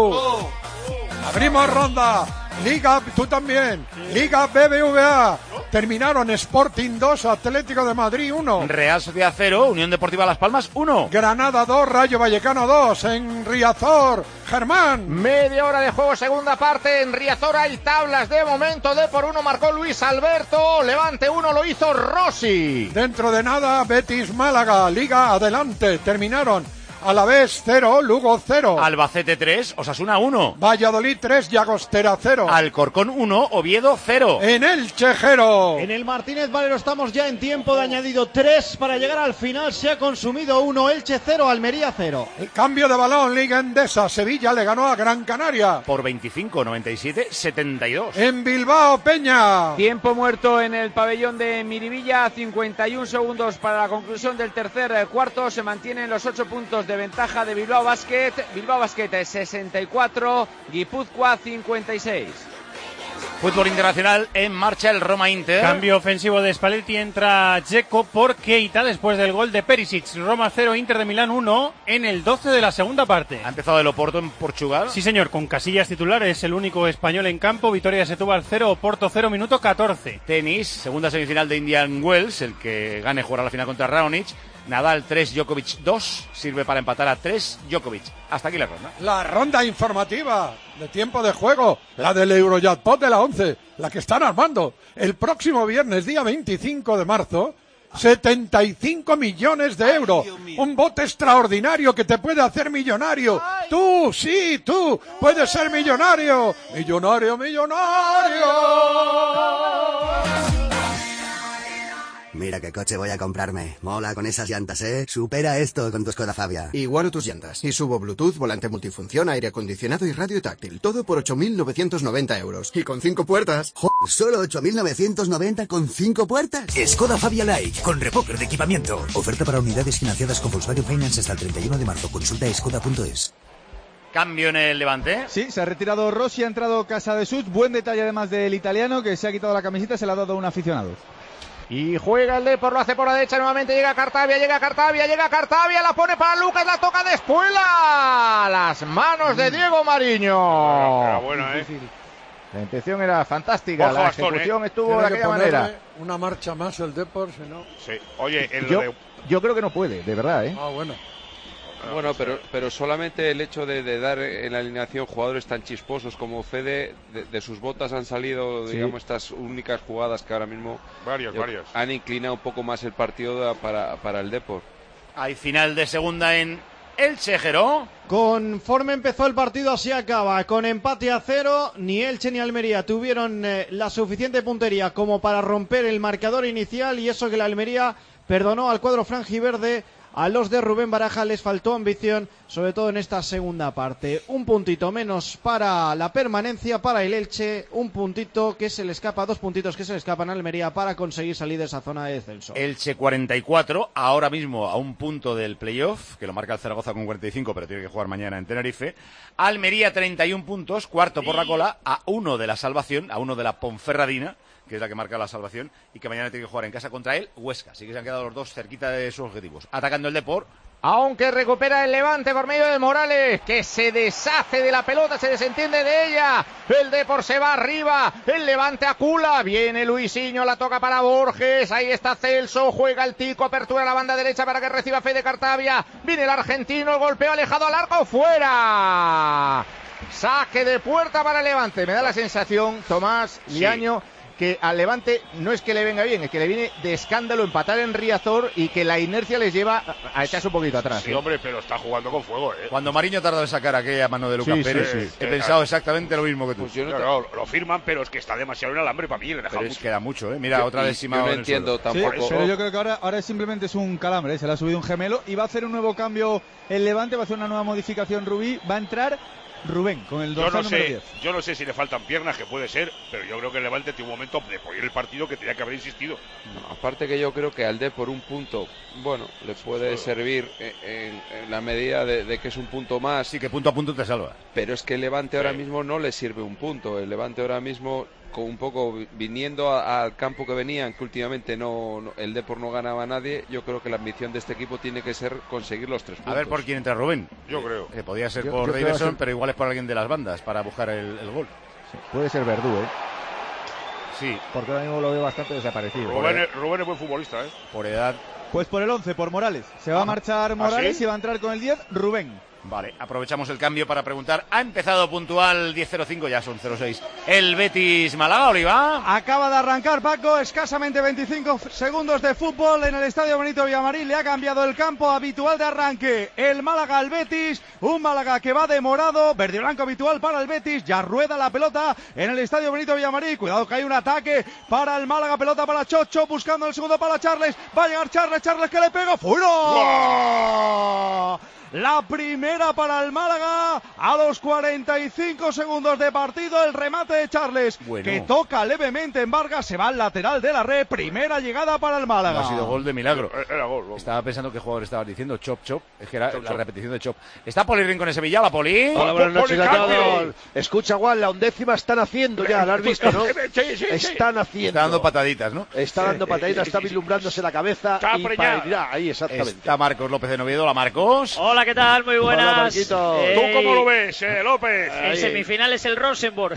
Abrimos ronda. Liga, tú también. Liga BBVA. Terminaron Sporting 2, Atlético de Madrid 1. Real Sociedad 0, Unión Deportiva Las Palmas 1. Granada 2, Rayo Vallecano 2. En Riazor, Germán. Media hora de juego, segunda parte. En Riazor hay tablas de momento. Por 1 marcó Luis Alberto. Levante 1 lo hizo Rossi. Dentro de nada, Betis Málaga. Liga adelante. Terminaron Alavés 0, Lugo 0. Albacete 3, Osasuna 1. Valladolid 3, Llagostera 0. Alcorcón 1, Oviedo 0. En el Chejero. En el Martínez Valero estamos ya en tiempo de añadido 3 para llegar al final. Se ha consumido 1, Elche 0, Almería 0. El cambio de balón, Liga Endesa. Sevilla le ganó a Gran Canaria. Por 25, 97, 72. En Bilbao, Peña. Tiempo muerto en el pabellón de Miribilla. 51 segundos para la conclusión del tercer cuarto. Se mantienen los 8 puntos de ventaja de Bilbao Basket. Bilbao Basket 64, Guipúzcoa 56. Fútbol internacional en marcha, el Roma-Inter. Cambio ofensivo de Spalletti, entra Dzeko por Keita después del gol de Perisic. Roma 0, Inter de Milán 1 en el 12 de la segunda parte. ¿Ha empezado el Oporto en Portugal? Sí, señor, con Casillas titular, es el único español en campo. Vitoria Setúbal 0, Oporto 0, minuto 14. Tenis, segunda semifinal de Indian Wells, el que gane jugará la final contra Raonic. Nadal 3, Djokovic 2, sirve para empatar a 3 Djokovic. Hasta aquí la ronda. La ronda informativa de tiempo de juego, la del Eurojackpot de la 11, la que están armando. El próximo viernes, día 25 de marzo, 75 millones de euros. Un bote extraordinario que te puede hacer millonario. Tú, sí, tú, puedes ser millonario. Millonario, millonario. Mira qué coche voy a comprarme. Mola con esas llantas, ¿eh? Supera esto con tu Skoda Fabia. Igualo tus llantas. Y subo Bluetooth, volante multifunción, aire acondicionado y radio táctil. Todo por 8.990 euros. Y con 5 puertas. Joder, ¿solo 8.990 con 5 puertas? Skoda Fabia Like, con repopper de equipamiento. Oferta para unidades financiadas con Volkswagen Finance hasta el 31 de marzo. Consulta skoda.es. Cambio en el Levante. Sí, se ha retirado Rossi, ha entrado Casadesús. Buen detalle además del italiano, que se ha quitado la camiseta, se la ha dado a un aficionado. Y juega el Depor, lo hace por la derecha, nuevamente llega Cartavia, la pone para Lucas, la toca de Espuela. Las manos de Diego Mariño. Era buena, La intención era fantástica, Ojo, la Bastón, ejecución estuvo de aquella manera. Una marcha más el Depor, si no. Sí, oye, yo creo que no puede, de verdad, ¿eh? Ah, bueno. Bueno, pero solamente el hecho de dar en la alineación jugadores tan chisposos como Fede, de sus botas han salido, digamos, estas únicas jugadas que ahora mismo varias han inclinado un poco más el partido para el Depor. Hay final de segunda en el Chejero. Conforme empezó el partido, así acaba. Con empate a 0, ni Elche ni Almería tuvieron la suficiente puntería como para romper el marcador inicial, y eso que la Almería perdonó al cuadro franjiverde. A los de Rubén Baraja les faltó ambición, sobre todo en esta segunda parte. Un puntito menos para la permanencia, para el Elche. Un puntito que se le escapa, 2 puntitos que se le escapan a Almería para conseguir salir de esa zona de descenso. Elche 44, ahora mismo a un punto del playoff, que lo marca el Zaragoza con 45, pero tiene que jugar mañana en Tenerife. Almería 31 puntos, cuarto por la cola, a 1 de la salvación, a 1 de la Ponferradina, que es la que marca la salvación, y que mañana tiene que jugar en casa contra el Huesca. Así que se han quedado los dos cerquita de sus objetivos. Atacando el Depor. Aunque recupera el Levante por medio de Morales, que se deshace de la pelota, se desentiende de ella. El Depor se va arriba, el Levante acula. Viene Luisinho, la toca para Borges. Ahí está Celso, juega el Tico, apertura la banda derecha para que reciba Fede Cartavia. Viene el argentino, el golpeo alejado al arco, fuera. Saque de puerta para el Levante. Me da la sensación, Tomás Liaño, que al Levante no es que le venga bien, es que le viene de escándalo empatar en Riazor y que la inercia les lleva a echarse un poquito atrás. Sí, hombre, pero está jugando con fuego, ¿eh? Cuando Mariño tardó en sacar aquella mano de Lucas Pérez, he pensado exactamente lo mismo que tú. Pues no, lo firman, pero es que está demasiado en alambre para mí. Pero es que da mucho, ¿eh? Mira, otra vez Yo no entiendo tampoco. Sí, pero yo creo que ahora simplemente es un calambre, se le ha subido un gemelo y va a hacer un nuevo cambio el Levante, va a hacer una nueva modificación Rubí, va a entrar Rubén con el dorsal número 10. Yo no sé si le faltan piernas, que puede ser, pero yo creo que el Levante tiene un momento de poner el partido que tenía que haber insistido. No, aparte que yo creo que al Depor un punto, bueno, le puede servir en la medida de que es un punto más. Sí, que punto a punto te salva. Pero es que el Levante ahora mismo no le sirve un punto. El Levante ahora mismo, con un poco viniendo al campo que venían, que últimamente el Depor no ganaba a nadie, yo creo que la ambición de este equipo tiene que ser conseguir los 3 puntos. A ver por quién entra Rubén. Yo creo. Podría ser por Davidson, pero igual es por alguien de las bandas para buscar el gol. Sí, puede ser Verdú, ¿eh? Sí. Porque ahora mismo lo veo bastante desaparecido. Rubén es buen futbolista, ¿eh? Por edad. Pues por el 11, por Morales. Se va a marchar Morales y va a entrar con el 10 Rubén. Vale, aprovechamos el cambio para preguntar. ¿Ha empezado puntual 10:05? Ya son 0:06. El Betis Málaga, Oliva. Acaba de arrancar, Paco, escasamente 25 segundos de fútbol en el Estadio Benito Villamarín. Le ha cambiado el campo habitual de arranque. El Málaga al Betis, un Málaga que va de morado, verde y blanco habitual para el Betis. Ya rueda la pelota en el Estadio Benito Villamarín. Cuidado que hay un ataque para el Málaga, pelota para Chocho, buscando el segundo para Charles. Va a llegar Charles que le pega. ¡Fuera! ¡Oh! La primera para el Málaga a los 45 segundos de partido. El remate de Charles, que toca levemente en Vargas, se va al lateral de la red. Primera llegada para el Málaga. No ha sido gol de milagro. Era gol. Estaba pensando qué jugador estabas diciendo. Chop. Es que era la repetición de Chop. ¿Está Poli Rincón en Sevilla? ¿La Poli? Hola, buenas noches a todos. Escucha, Juan, la 11ª están haciendo ya, ¿la has visto, no? Sí. Están haciendo. Está dando pataditas, ¿no? Está dando pataditas, está vislumbrándose la cabeza y parirá. Ahí, exactamente. Está Marcos López de Noviedo. Hola, Marcos. Hola, ¿qué tal? Muy buenas. Hola, Marquito. ¿Tú cómo lo ves, López? En semifinales el Rosenborg.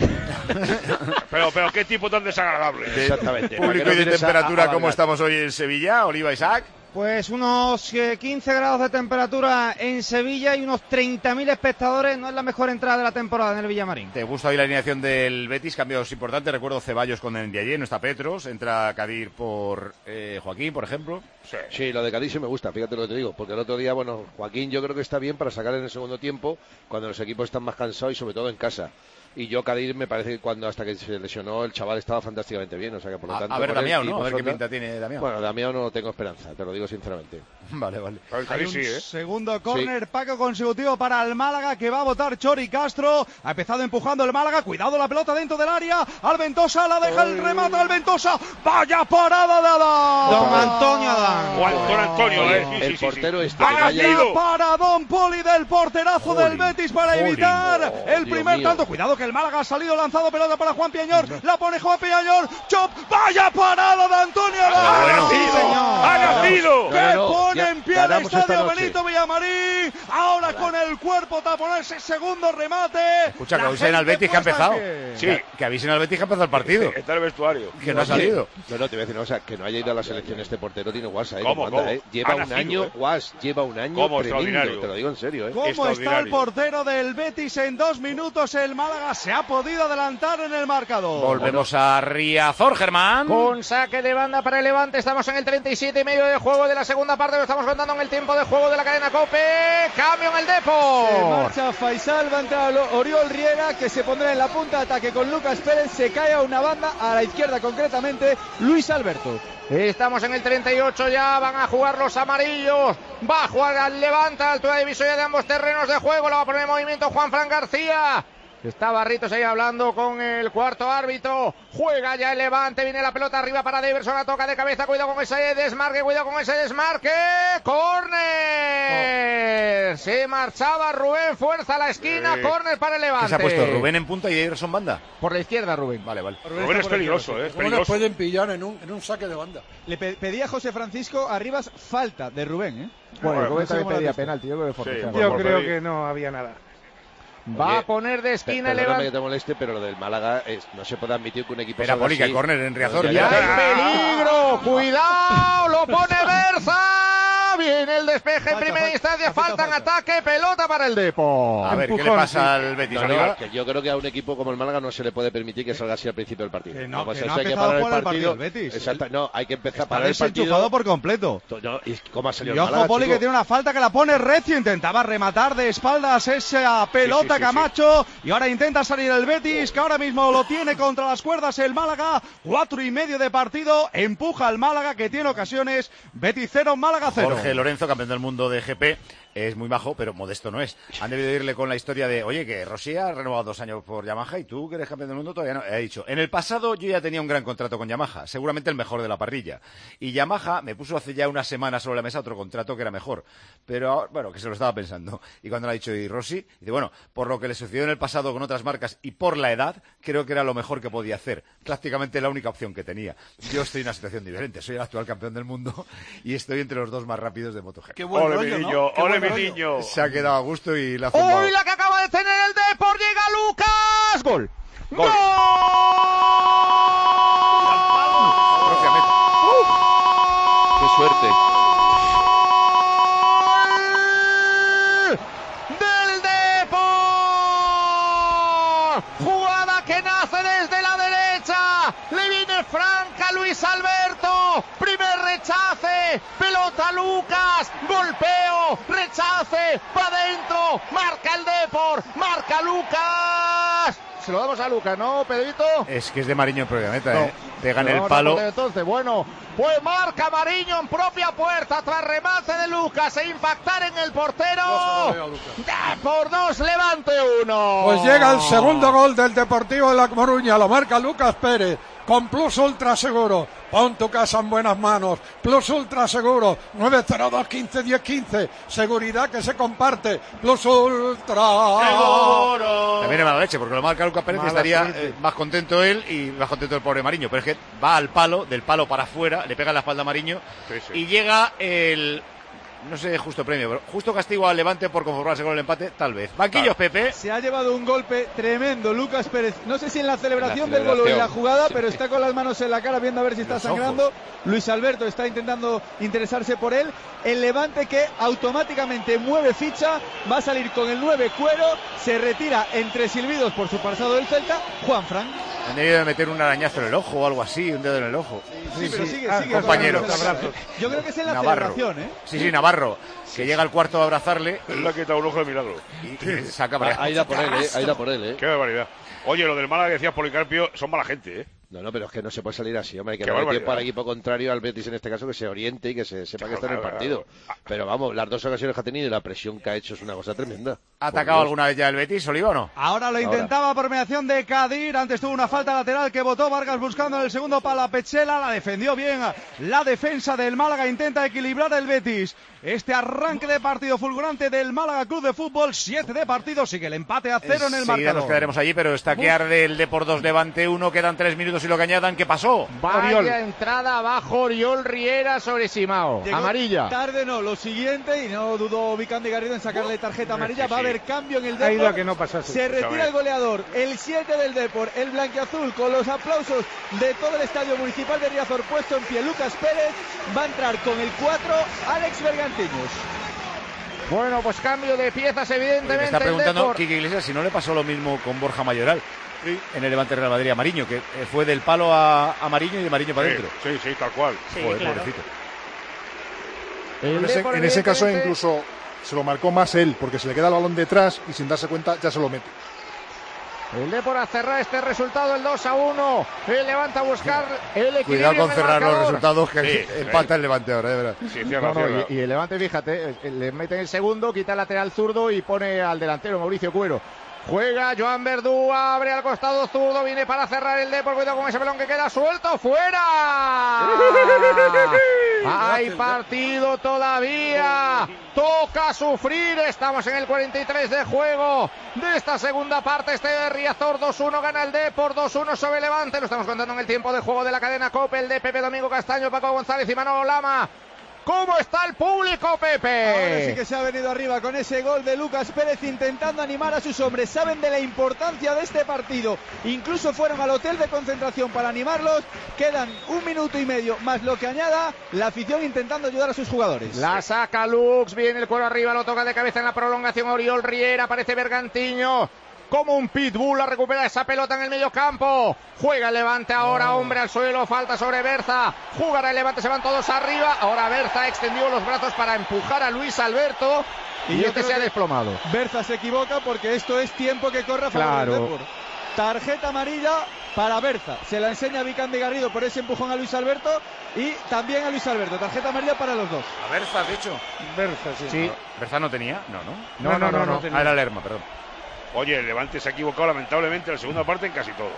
pero qué tipo tan desagradable. Exactamente. Público y de temperatura, ¿cómo estamos hoy en Sevilla? Oliva, Isaac. Pues unos 15 grados de temperatura en Sevilla y unos 30.000 espectadores. No es la mejor entrada de la temporada en el Villamarín. ¿Te gusta hoy la alineación del Betis? Cambios importantes. Recuerdo Ceballos con Ndiaye, no está Petros. Entra Kadir por Joaquín, por ejemplo. Sí, lo de Cádiz sí me gusta, fíjate lo que te digo, porque el otro día, bueno, Joaquín yo creo que está bien para sacar en el segundo tiempo, cuando los equipos están más cansados y sobre todo en casa. Y yo, Kadir, me parece que hasta que se lesionó, el chaval estaba fantásticamente bien, o sea que por lo tanto... A ver, Damián, ¿no? A ver qué pinta tiene Damián. Bueno, Damián no tengo esperanza, te lo digo sinceramente. Vale. Hay un segundo córner, Paco, consecutivo para el Málaga, que va a votar Chori Castro. Ha empezado empujando el Málaga, cuidado la pelota dentro del área. Alventosa la deja el remate, Alventosa. ¡Vaya parada de Adán! Don Antonio Adán. Don Antonio, el portero este. ¡Vaya paradón, Poli, del porterazo del Betis para evitar el primer tanto! Cuidado que el Málaga ha salido, lanzado pelota para Juan Piañor. La pone Juan Piañor. ¡Chop! ¡Vaya parada de Antonio Adán! ¡Ha nacido! ¡Que pone en pie el Estadio Benito Villamarín! Ahora con el cuerpo taponar ese segundo remate. Escucha, que avisen al Betis que ha empezado. Sí, que avisen al Betis que ha empezado el partido. Está en el vestuario. Que no ha salido. No, te voy a decir, no, o sea, que no haya ido a la selección este portero tiene guasa, ¿Cómo? Lleva un año, lleva un año tremendo, te lo digo en serio, ¿Cómo está el portero del Betis? En 2 minutos el Málaga se ha podido adelantar en el marcador. Volvemos a Riazor, Germán. Con saque de banda para el Levante. Estamos en el 37,5 de juego de la segunda parte. Lo estamos contando en el tiempo de juego de la cadena COPE. Cambio en el Depor. Se marcha Faisal, va a entrar Oriol Riera, que se pondrá en la punta de ataque con Lucas Pérez. Se cae a una banda, a la izquierda concretamente, Luis Alberto. Estamos en el 38 ya, van a jugar los amarillos. Va a jugar al Levante, altura divisoria de ambos terrenos de juego. Lo va a poner en movimiento Juanfran García. Está Barritos ahí hablando con el cuarto árbitro. Juega ya el Levante. Viene la pelota arriba para Daverson. La toca de cabeza. Cuidado con ese desmarque. ¡Córner! Se marchaba Rubén. Fuerza a la esquina. Córner para el Levante. ¿Qué se ha puesto? ¿Rubén en punta y Daverson banda? Por la izquierda, Rubén. Vale. Rubén es peligroso, ¿eh? ¿Cómo nos pueden pillar en un saque de banda? Le pedía José Francisco Arribas falta de Rubén, ¿eh? Bueno, Rubén también pedía penalti. Yo creo que no había nada. Va a poner de esquina el Levante. Que te moleste, pero lo del Málaga no se puede admitir que un equipo... Espera, Poli, que hay córner en Riazor. ¡Ya hay peligro! ¡Cuidado! ¡Lo pone Berza! Viene el despeje en primera instancia. Falta en ataque. Pelota para el Depor. A ver, ¿qué le pasa al Betis? Que yo creo que a un equipo como el Málaga no se le puede permitir que salga así al principio del partido. Que no ha empezado a jugar el partido el Betis. Exacto, no, hay que empezar a parar el partido. Está desenchufado por completo. ¿Cómo ha salido el Málaga, Poli, que tiene una falta que la pone recio. Intentaba rematar de espaldas esa pelota Camacho. Y ahora intenta salir el Betis, que ahora mismo lo tiene contra las cuerdas el Málaga. 4,5 de partido. Empuja al Málaga, que tiene ocasiones. Betis 0, Málaga 0. Jorge Lorenzo, campeón del mundo de GP. Es muy bajo, pero modesto no es. Han debido irle con la historia de, oye, que Rossi ha renovado 2 años por Yamaha y tú, que eres campeón del mundo, todavía no. He dicho, en el pasado yo ya tenía un gran contrato con Yamaha, seguramente el mejor de la parrilla. Y Yamaha me puso hace ya unas semanas sobre la mesa otro contrato que era mejor. Pero ahora, bueno, que se lo estaba pensando. Y cuando le ha dicho, y Rossi, dice, bueno, por lo que le sucedió en el pasado con otras marcas y por la edad, creo que era lo mejor que podía hacer. Prácticamente la única opción que tenía. Yo estoy en una situación diferente, soy el actual campeón del mundo y estoy entre los 2 más rápidos de MotoGP. ¡Qué buen rollo, ¿no? ¡Ole, mi niño! Se ha quedado a gusto y la ha zumbado. ¡Uy, la que acaba de tener el Depor! ¡Llega Lucas! ¡Gol! suerte. ¡Del Depor! Jugada que nace desde la derecha. Le viene franca Luis Alberto. Primer rechace. Pelota Lucas. Golpeo. Rechace. Va dentro. Marca el Depor. Marca Lucas. Se lo damos a Lucas, ¿no, Pedrito? Es que es de Mariño en propia meta, No. Pega en No, el no, palo. entonces, bueno, pues marca Mariño en propia puerta tras remate de Lucas e impactar en el portero. Por 2, Levante 1. Pues llega el segundo gol del Deportivo de La Coruña, lo marca Lucas Pérez, con Plus Ultra Seguro. Pon tu casa en buenas manos. Plus Ultra Seguro, 902 15 10 15. Seguridad que se comparte. Plus Ultra Seguro. También es mala leche, porque lo marca Lucas Pérez, Mala estaría suerte. más contento él y más contento el pobre Mariño. Pero es que va al palo, del palo para afuera, le pega en la espalda a Mariño y llega el... No sé, justo premio, pero justo castigo al Levante por conformarse con el empate, tal vez. Banquillos, Pepe. Se ha llevado un golpe tremendo Lucas Pérez. No sé si en la celebración del gol o en celebración. la jugada, Sí. pero está con las manos en la cara viendo a ver si está Los sangrando. ojos. Luis Alberto está intentando interesarse por él. El Levante que automáticamente mueve ficha, va a salir con el 9 Cuero, se retira entre silbidos por su pasado del Celta, Juanfran. Han debido de meter un arañazo en el ojo o algo así, un dedo en el ojo. Sí, pero sigue, compañero. Yo creo que es en la Navarro. celebración, ¿eh? Sí, Navarro, que llega al cuarto a abrazarle. Él le ha quitado un ojo de milagro. Y saca para Ahí da por él, ahí da por él, Qué barbaridad. Oye, lo del Málaga que decías Policarpio, son mala gente, No, pero es que no se puede salir así, hombre. Hay que Qué darle barbaridad. tiempo al equipo contrario, al Betis en este caso, que se oriente y que se sepa que está en el partido. Pero vamos, las dos ocasiones que ha tenido y la presión que ha hecho es una cosa tremenda. ¿Ha atacado alguna vez ya el Betis, Oliva, o no? Ahora lo intentaba por mediación de Kadir. Antes tuvo una falta lateral que votó Vargas buscando en el segundo palo a Pechela. La defendió bien la defensa del Málaga. Intenta equilibrar el Betis. Este arranque de partido fulgurante del Málaga Club de Fútbol. 7 de partido. Sigue el empate a 0 en el Enseguida nos marcador. quedaremos allí, pero está que arde el Depor 2 Levante 1. Quedan 3 minutos y lo que añadan. ¿Qué pasó? Vaya entrada abajo Oriol Riera sobre Simao. Llegó Amarilla. Tarde no, lo siguiente, y no dudó Vicandi Garrido en sacarle tarjeta amarilla. Va a haber cambio en el Ha ido Depor. a que no pasase. Se retira el goleador, el 7 del Depor, el blanquiazul, con los aplausos de todo el estadio municipal de Riazor puesto en pie. Lucas Pérez va a entrar con el 4, Alex Bergantiños. Bueno, pues cambio de piezas, Me evidentemente. está el preguntando Depor. Quique Iglesias si no le pasó lo mismo con Borja Mayoral en el Levante Real Madrid a Mariño, que fue del palo a Mariño y de Mariño para adentro. Sí, tal cual. Joder, pobrecito. En ese caso incluso se lo marcó más él, porque se le queda el balón detrás y sin darse cuenta ya se lo mete. El Depor a cerrar este resultado, el 2-1. El Levante a buscar el equilibrio. Cuidado con en el cerrar los marcador. resultados, que empata el Levante ahora, de verdad. No, no, y el Levante, fíjate, le mete en el segundo, quita el lateral zurdo y pone al delantero Mauricio Cuero. Juega Joan Verdú, abre al costado zurdo, viene para cerrar el Depor, cuidado con ese pelón que queda suelto, ¡fuera! Hay partido todavía, toca sufrir, estamos en el 43 de juego de esta segunda parte, este de Riazor 2-1, gana el Depor 2-1 sobre Levante, lo estamos contando en el tiempo de juego de la cadena COPE, el de Pepe Domingo Castaño, Paco González y Manolo Lama. ¿Cómo está el público, Pepe? Ahora sí que se ha venido arriba con ese gol de Lucas Pérez intentando animar a sus hombres. Saben de la importancia de este partido. Incluso fueron al hotel de concentración para animarlos. Quedan 1 minuto y medio más lo que añada. La afición intentando ayudar a sus jugadores. La saca Lux, viene el cuero arriba, lo toca de cabeza en la prolongación Oriol Riera, aparece Bergantiño. Como un pitbull a recuperar esa pelota en el medio campo. Juega el Levante ahora, hombre al suelo, falta sobre Berza. Jugará el Levante, se van todos arriba. Ahora Berza ha extendido los brazos para empujar a Luis Alberto. Y yo este creo se ha que desplomado. Berza se equivoca porque esto es tiempo que corre a favor Claro. del Depor. Tarjeta amarilla para Berza. Se la enseña Vicandi Garrido por ese empujón a Luis Alberto. Y también a Luis Alberto. Tarjeta amarilla para los dos. ¿A Berza, de hecho? Berza, Sí. ¿Berza no tenía? No. No. Ah, era Lerma, perdón. Oye, el Levante se ha equivocado lamentablemente en la segunda parte en casi todo.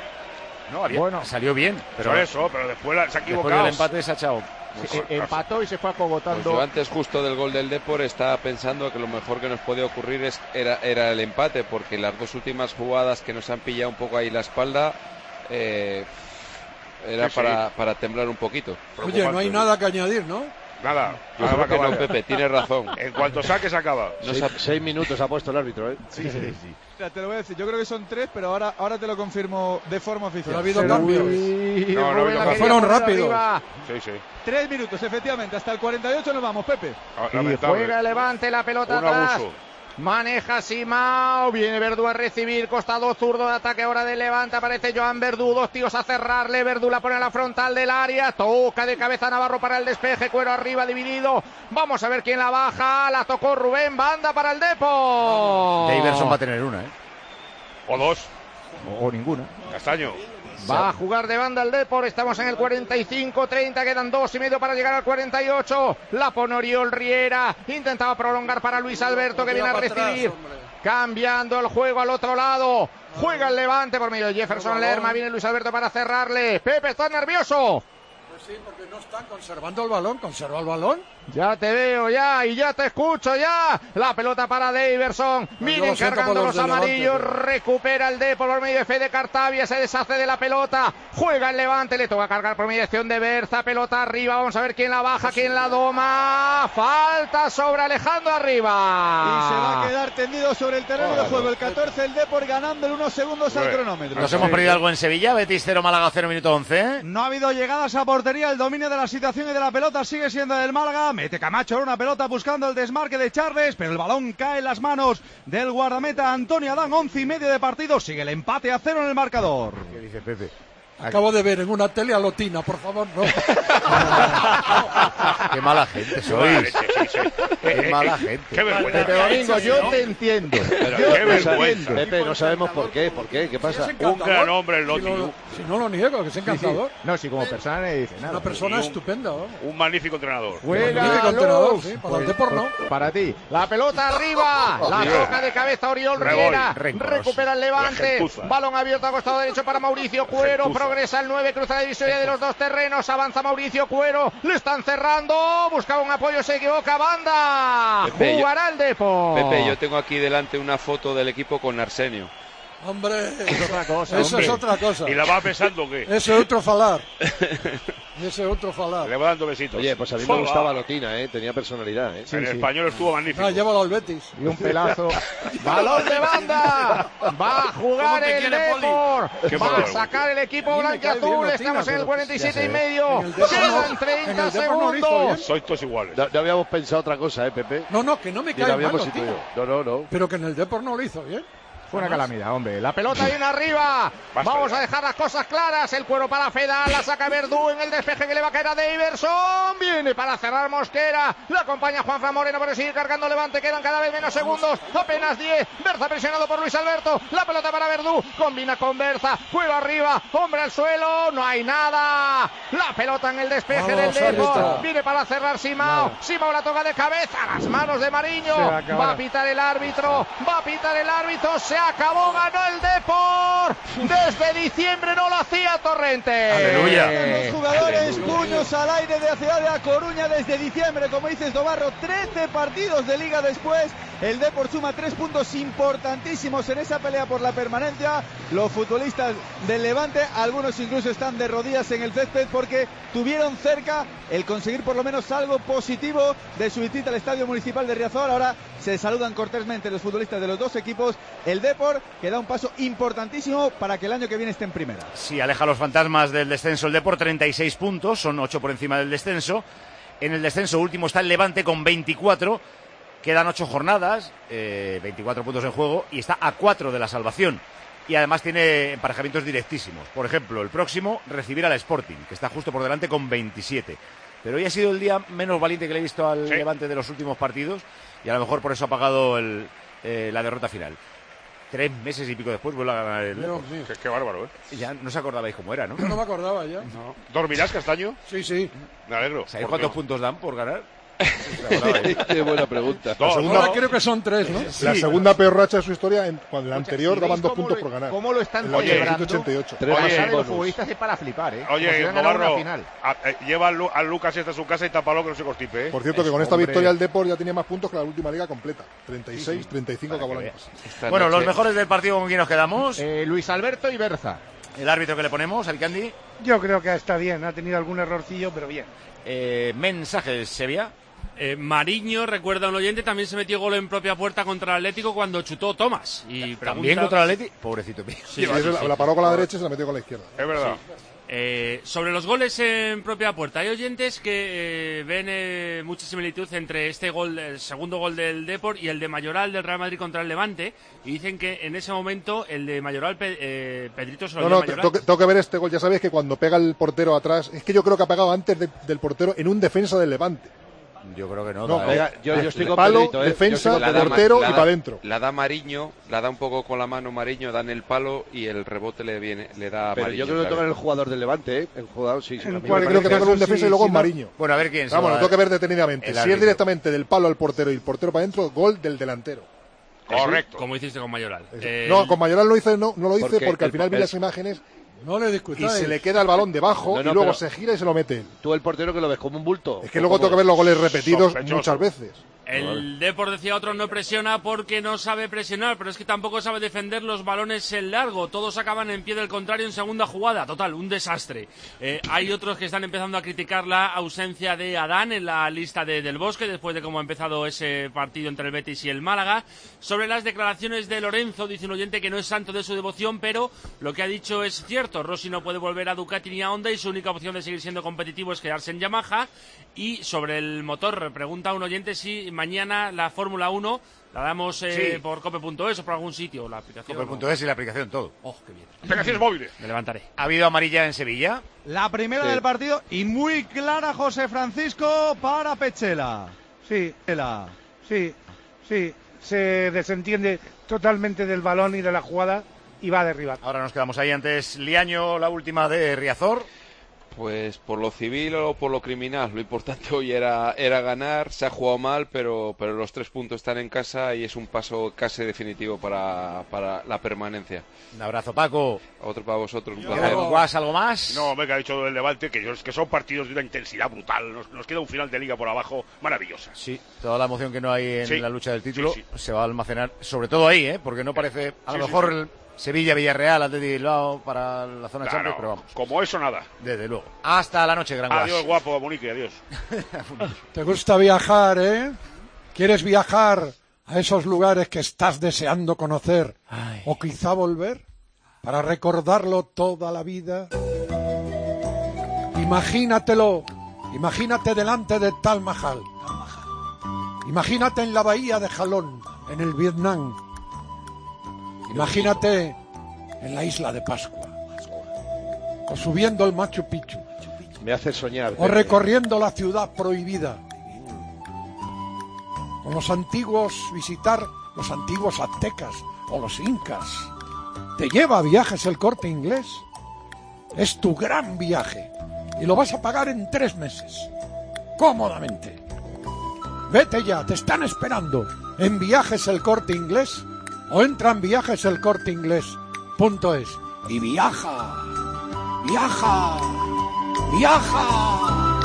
No, salió bien. Pero Por eso, pero después se ha después equivocado. del empate se ha echado. Empató y se fue Pues acogotando. yo antes justo del gol del Depor estaba pensando que lo mejor que nos podía ocurrir era el empate, porque las dos últimas jugadas que nos han pillado un poco ahí la espalda era Sí, sí. para temblar un poquito. Oye, no hay nada que añadir, ¿no? Nada, Yo creo que no, Pepe, tienes razón. En cuanto saque, se acaba. 6 minutos ha puesto el árbitro, ¿eh? Sí. Mira, te lo voy a decir, yo creo que son 3, pero ahora te lo confirmo de forma oficial. Pero ha habido cambios. No, fueron rápidos. Sí. 3 minutos, efectivamente, hasta el 48 nos vamos, Pepe. Y juega el Levante, la pelota atrás. Abuso. Maneja Simao, viene Verdú a recibir, costado zurdo de ataque ahora de Levante, aparece Joan Verdú, 2 tíos a cerrarle, Verdú la pone a la frontal del área, toca de cabeza Navarro para el despeje, Cuero arriba dividido, vamos a ver quién la baja, la tocó Rubén, banda para el Depor. Daverson va a tener una, O 2. O ninguna. Castaño. Va a jugar de banda el Depor, estamos en el 45-30, quedan 2,5 para llegar al 48. La pone Oriol Riera, intentaba prolongar para Luis Alberto que viene a recibir. Cambiando el juego al otro lado. Juega el Levante por medio de Jefferson Lerma, viene Luis Alberto para cerrarle. Pepe, ¿estás nervioso? Pues sí, porque no están conservando el balón, conserva el balón. Ya te veo ya y ya te escucho ya. La pelota para Daverson. Vienen cargando los amarillos. Recupera el Depor por medio de Fede Cartavia. Se deshace de la pelota. Juega el Levante. Le toca cargar por mediación de Berza. Pelota arriba. Vamos a ver quién la baja, quién la doma. Falta sobre Alejandro Arriba. Y se va a quedar tendido sobre el terreno de juego. El 14 el Depor ganando en unos segundos al cronómetro. Nos hemos perdido algo en Sevilla. Betis 0, Málaga 0, minuto 11. No ha habido llegadas a portería. El dominio de la situación y de la pelota sigue siendo del Málaga. Mete Camacho una pelota buscando el desmarque de Charles, pero el balón cae en las manos del guardameta Antonio Adán. 11,5 de partido. Sigue el empate a 0 en el marcador. ¿Qué dice Pepe? Acabo de ver en una tele a Lotina, por favor, no. Qué mala gente sois. Qué mala gente. Qué vergüenza. Pepe Domingo, yo te entiendo. Qué vergüenza. Pepe, no sabemos por qué. ¿Qué pasa? Un gran hombre el Loti. Si no lo niego, que es encantador. No, si como persona le dice nada. Una persona estupenda, vamos. Un magnífico entrenador. Magnífico entrenador, sí, para el Depor no. Para ti. La pelota arriba, la toca de cabeza Oriol Riera, recupera el Levante, balón abierto a costado derecho para Mauricio Cuero, progresa el 9, cruza la divisoria de los dos terrenos, avanza Mauricio Cuero, le están cerrando, buscaba un apoyo, se equivoca, banda, Pepe, jugará el Depor. Pepe, yo tengo aquí delante una foto del equipo con Arsenio. Hombre, Es otra cosa. eso es otra cosa. ¿Y la va besando o qué? Eso es otro falar. Ese es otro falar. Le va dando besitos. Oye, pues a mí me gustaba Lotina, tenía personalidad. En español estuvo magnífico. Ah, llévalo al Betis. Y un pelazo. Balón de banda, va a jugar el Depor, va a sacar el equipo blanquiazul, estamos en el 47,5, quedan 30 segundos. Sois todos iguales. No habíamos pensado otra cosa, Pepe. No, que no me Ni lo cae mal, habíamos tío. intuido. No. Pero que en el Depor no lo hizo bien. Fue una calamidad, hombre. La pelota viene arriba. Vamos a dejar las cosas claras. El cuero para Fedal. La saca Verdú en el despeje que le va a caer a Daverson. Viene para cerrar Mosquera. La acompaña Juanfran Moreno para seguir cargando Levante. Quedan cada vez menos segundos. Apenas 10. Berza presionado por Luis Alberto. La pelota para Verdú. Combina con Berza. Cuero arriba. Hombre al suelo. No hay nada. La pelota en el despeje del Depor. Viene para cerrar Simao. Simao la toca de cabeza. A las manos de Mariño. Va a pitar el árbitro. Se acabó, ganó el Depor. Desde diciembre no lo hacía Torrente. Aleluya. Los jugadores, puños al aire de la ciudad de A Coruña desde diciembre, como dices, Dobarro, 13 partidos de liga después. El Depor suma 3 puntos importantísimos en esa pelea por la permanencia. Los futbolistas del Levante, algunos incluso están de rodillas en el césped porque tuvieron cerca el conseguir por lo menos algo positivo de su visita al Estadio Municipal de Riazor. Ahora se saludan cortésmente los futbolistas de los dos equipos. El Depor que da un paso importantísimo para que el año que viene esté en primera. Sí, aleja los fantasmas del descenso el Depor, 36 puntos, son 8 por encima del descenso. En el descenso último está el Levante con 24. Quedan 8 jornadas, 24 puntos en juego y está a 4 de la salvación. Y además tiene emparejamientos directísimos. Por ejemplo, el próximo recibirá al Sporting, que está justo por delante con 27. Pero hoy ha sido el día menos valiente que le he visto al Levante de los últimos partidos y a lo mejor por eso ha pagado la derrota final. 3 meses y pico después vuelve a ganar el Depor. Qué bárbaro, ¿eh? Ya no os acordabais cómo era, ¿no? No me acordaba ya. No. ¿Dormirás, Castaño? Sí. Me alegro. ¿Sabéis cuántos puntos dan por ganar? Qué buena pregunta. Ahora creo que son 3, ¿no? La segunda peor racha de su historia, cuando la anterior daban 2 puntos por ganar. ¿Cómo lo están celebrando? 188. Los futbolistas es para flipar, ¿eh? Oye, Navarro, lleva al Lucas a su casa y tápalo que no se constipe, ¿eh? Por cierto, que con esta victoria el Depor ya tenía más puntos que la última liga completa. 36, 35 acabó el año pasado. Bueno, los mejores del partido, ¿con quién nos quedamos? Luis Alberto y Berza. El árbitro que le ponemos, Alicandi. Yo creo que está bien, ha tenido algún errorcillo, pero bien. Mensajes, Sevilla. Mariño, recuerda a un oyente, también se metió gol en propia puerta contra el Atlético cuando chutó Tomás. Y ¿También contra el Atlético? Pobrecito mío. Sí, la paró con la derecha y se la metió con la izquierda. Es verdad. Sí. Sobre los goles en propia puerta, hay oyentes que ven mucha similitud entre este gol, el segundo gol del Depor, y el de Mayoral del Real Madrid contra el Levante, y dicen que en ese momento el de Mayoral, Pedrito se lo dio a Mayoral. Tengo que ver este gol. Ya sabéis que cuando pega el portero atrás, es que yo creo que ha pegado antes del portero en un defensa del Levante. Yo creo que no. Yo estoy con palo, Pedrito, defensa, portero y para adentro. La da Mariño, la da un poco con la mano Mariño, da en el palo y el rebote le da a Pero Mariño. yo creo que toca en el jugador del Levante, El jugador, sí. Creo que toca en un defensa y luego en Mariño. Bueno, a ver quién. Vamos, lo tengo que ver detenidamente. Si es directamente del palo al portero y el portero para adentro, gol del delantero. Correcto. Como hiciste con Mayoral. No, con Mayoral no lo hice porque al final vi las imágenes. No le discutáis. Y se le queda el balón debajo y luego se gira y se lo mete. Tú el portero que lo ves como un bulto. Es que luego tengo que ver los goles repetidos muchas veces. El Depor, decía otro, no presiona porque no sabe presionar, pero es que tampoco sabe defender los balones en largo. Todos acaban en pie del contrario en segunda jugada. Total, un desastre. Hay otros que están empezando a criticar la ausencia de Adán en la lista Del Bosque, después de cómo ha empezado ese partido entre el Betis y el Málaga. Sobre las declaraciones de Lorenzo, dice un oyente que no es santo de su devoción, pero lo que ha dicho es cierto. Rossi no puede volver a Ducati ni a Honda y su única opción de seguir siendo competitivo es quedarse en Yamaha. Y sobre el motor, pregunta un oyente si mañana la Fórmula 1 la damos por cope.es o por algún sitio, la aplicación. Cope.es y la aplicación, todo. Oh, qué bien. Aplicaciones móviles. Me levantaré. ¿Ha habido amarilla en Sevilla? La primera del partido y muy clara, José Francisco, para Pechela. Sí, se desentiende totalmente del balón y de la jugada y va a derribar. Ahora nos quedamos ahí. Antes Liaño, la última de Riazor. Pues por lo civil o por lo criminal. Lo importante hoy era ganar. Se ha jugado mal, pero los 3 puntos están en casa y es un paso casi definitivo para la permanencia. Un abrazo, Paco. Otro para vosotros. Un placer. ¿Algo más? No, me ha dicho del Levante que son partidos de una intensidad brutal. Nos queda un final de liga por abajo maravillosa. Sí, toda la emoción que no hay en la lucha del título se va a almacenar, sobre todo ahí, porque no parece, a lo mejor el Sevilla, Villarreal, Atleti Bilbao para la zona Champions, pero vamos. Como eso nada. Desde luego. Hasta la noche, Gran Guas. Adiós, guapo, Monique, adiós. ¿Te gusta viajar, ¿Quieres viajar a esos lugares que estás deseando conocer o quizá volver para recordarlo toda la vida? Imagínatelo. Imagínate delante de Taj Mahal. Imagínate en la bahía de Jalón, en el Vietnam. Imagínate en la isla de Pascua, o subiendo el Machu Picchu. Me hace soñar. O recorriendo la ciudad prohibida. Con los antiguos, visitar los antiguos aztecas o los incas. Te lleva a Viajes El Corte Inglés. Es tu gran viaje. Y lo vas a pagar en 3 meses. Cómodamente. Vete ya, te están esperando en Viajes El Corte Inglés. O entra en viajeselcorteinglés.es y viaja, viaja, viaja,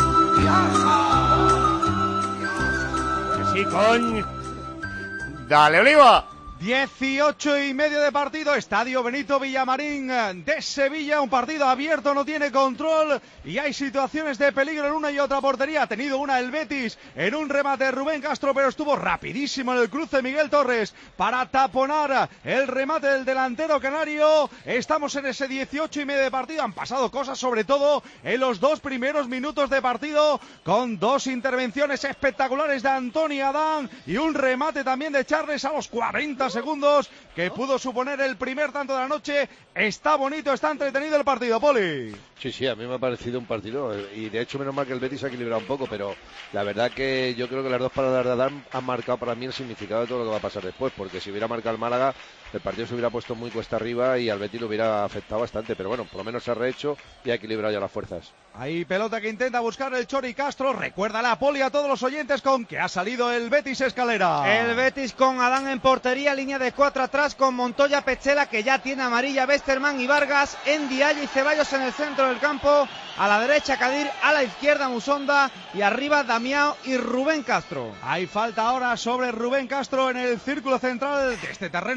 viaja. Que sí, coño. Dale, Oliva. 18:30 de partido, Estadio Benito Villamarín de Sevilla, un partido abierto, no tiene control y hay situaciones de peligro en una y otra portería. Ha tenido una el Betis en un remate de Rubén Castro, pero estuvo rapidísimo en el cruce Miguel Torres para taponar el remate del delantero canario. Estamos en ese 18:30 de partido, han pasado cosas sobre todo en los 2 primeros minutos de partido, con 2 intervenciones espectaculares de Antonio Adán y un remate también de Charles a los 40 segundos que pudo suponer el primer tanto de la noche. Está bonito, está entretenido el partido, Poli. Sí, a mí me ha parecido un partido y de hecho menos mal que el Betis ha equilibrado un poco, pero la verdad que yo creo que las 2 paradas de Adán han marcado para mí el significado de todo lo que va a pasar después, porque si hubiera marcado el Málaga el partido se hubiera puesto muy cuesta arriba y al Betis lo hubiera afectado bastante, pero bueno, por lo menos se ha rehecho y ha equilibrado ya las fuerzas. Ahí pelota que intenta buscar el Chori Castro. Recuerda la Poli a todos los oyentes con que ha salido el Betis Escalera. El Betis con Adán en portería, línea de 4 atrás con Montoya, Pechela, que ya tiene amarilla, Westerman y Vargas, en Dialla y Ceballos en el centro del campo. A la derecha Kadir, a la izquierda Musonda y arriba Damiao y Rubén Castro. Hay falta ahora sobre Rubén Castro en el círculo central de este terreno de juego de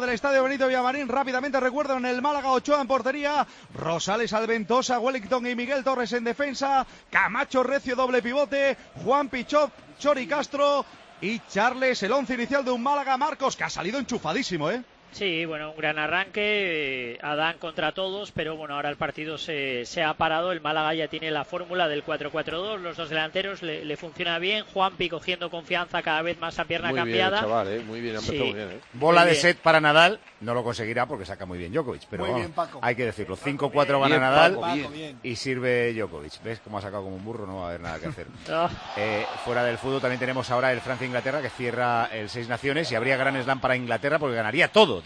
del Estadio Benito Villamarín. Rápidamente recuerdo en el Málaga, Ochoa en portería, Rosales, Alventosa, Wellington y Miguel Torres en defensa, Camacho, Recio, doble pivote, Juan Pichot, Chori Castro y Charles, el 11 inicial de un Málaga, Marcos, que ha salido enchufadísimo, ¿eh? Sí, bueno, un gran arranque, Adán contra todos, pero bueno, ahora el partido se ha parado, el Málaga ya tiene la fórmula del 4-4-2, los dos delanteros le funciona bien, Juanpi cogiendo confianza cada vez más a pierna muy cambiada. Bien, chaval, muy bien, ha empezado muy bien. Bola de set para Nadal, no lo conseguirá porque saca muy bien Djokovic, pero muy vamos, bien, Paco. hay que decirlo, 5-4 gana bien, Nadal Paco, y sirve Djokovic. ¿Ves cómo ha sacado como un burro? No va a haber nada que hacer. Fuera del fútbol también tenemos ahora el Francia-Inglaterra que cierra el 6 Naciones y habría gran slam para Inglaterra porque ganaría todo,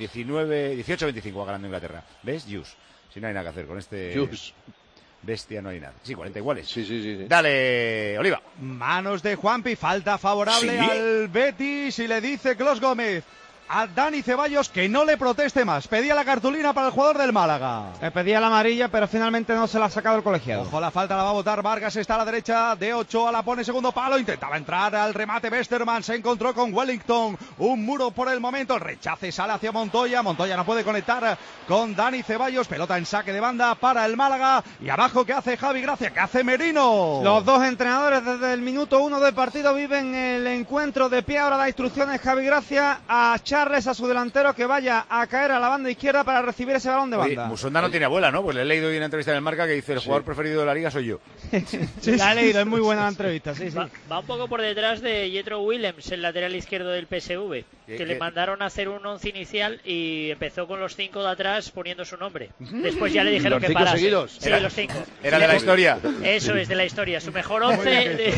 18-25 va ganando Inglaterra. ¿Ves? Jus. Si no hay nada que hacer con este Jus. Bestia, no hay nada. Sí, 40 iguales. Sí. Dale, Oliva. Manos de Juanpi, falta favorable al Betis y le dice Clos Gómez a Dani Ceballos que no le proteste más. Pedía la cartulina para el jugador del Málaga. Le pedía la amarilla, pero finalmente no se la ha sacado el colegiado. Ojo, la falta la va a botar Vargas, está a la derecha de Ochoa, la pone segundo palo, intentaba entrar al remate Westerman, se encontró con Wellington, un muro por el momento, el rechace sale hacia Montoya, Montoya no puede conectar con Dani Ceballos, pelota en saque de banda para el Málaga, y abajo ¿qué hace Javi Gracia? ¿Qué hace Merino? Los dos entrenadores desde el minuto 1 del partido viven el encuentro de pie, ahora da instrucciones Javi Gracia a Charles, a su delantero, que vaya a caer a la banda izquierda para recibir ese balón de banda. Musonda no tiene abuela, ¿no? Pues le he leído hoy una entrevista en el Marca que dice el jugador preferido de la liga soy yo. Sí, la he leído, es muy buena la entrevista, sí. Va un poco por detrás de Jethro Willems, el lateral izquierdo del PSV, que le mandaron a hacer un 11 inicial y empezó con los 5 de atrás poniendo su nombre. Después ya le dijeron que parase. Seguidos? Sí, los 5. Era de la historia. Eso es, de la historia. Su mejor 11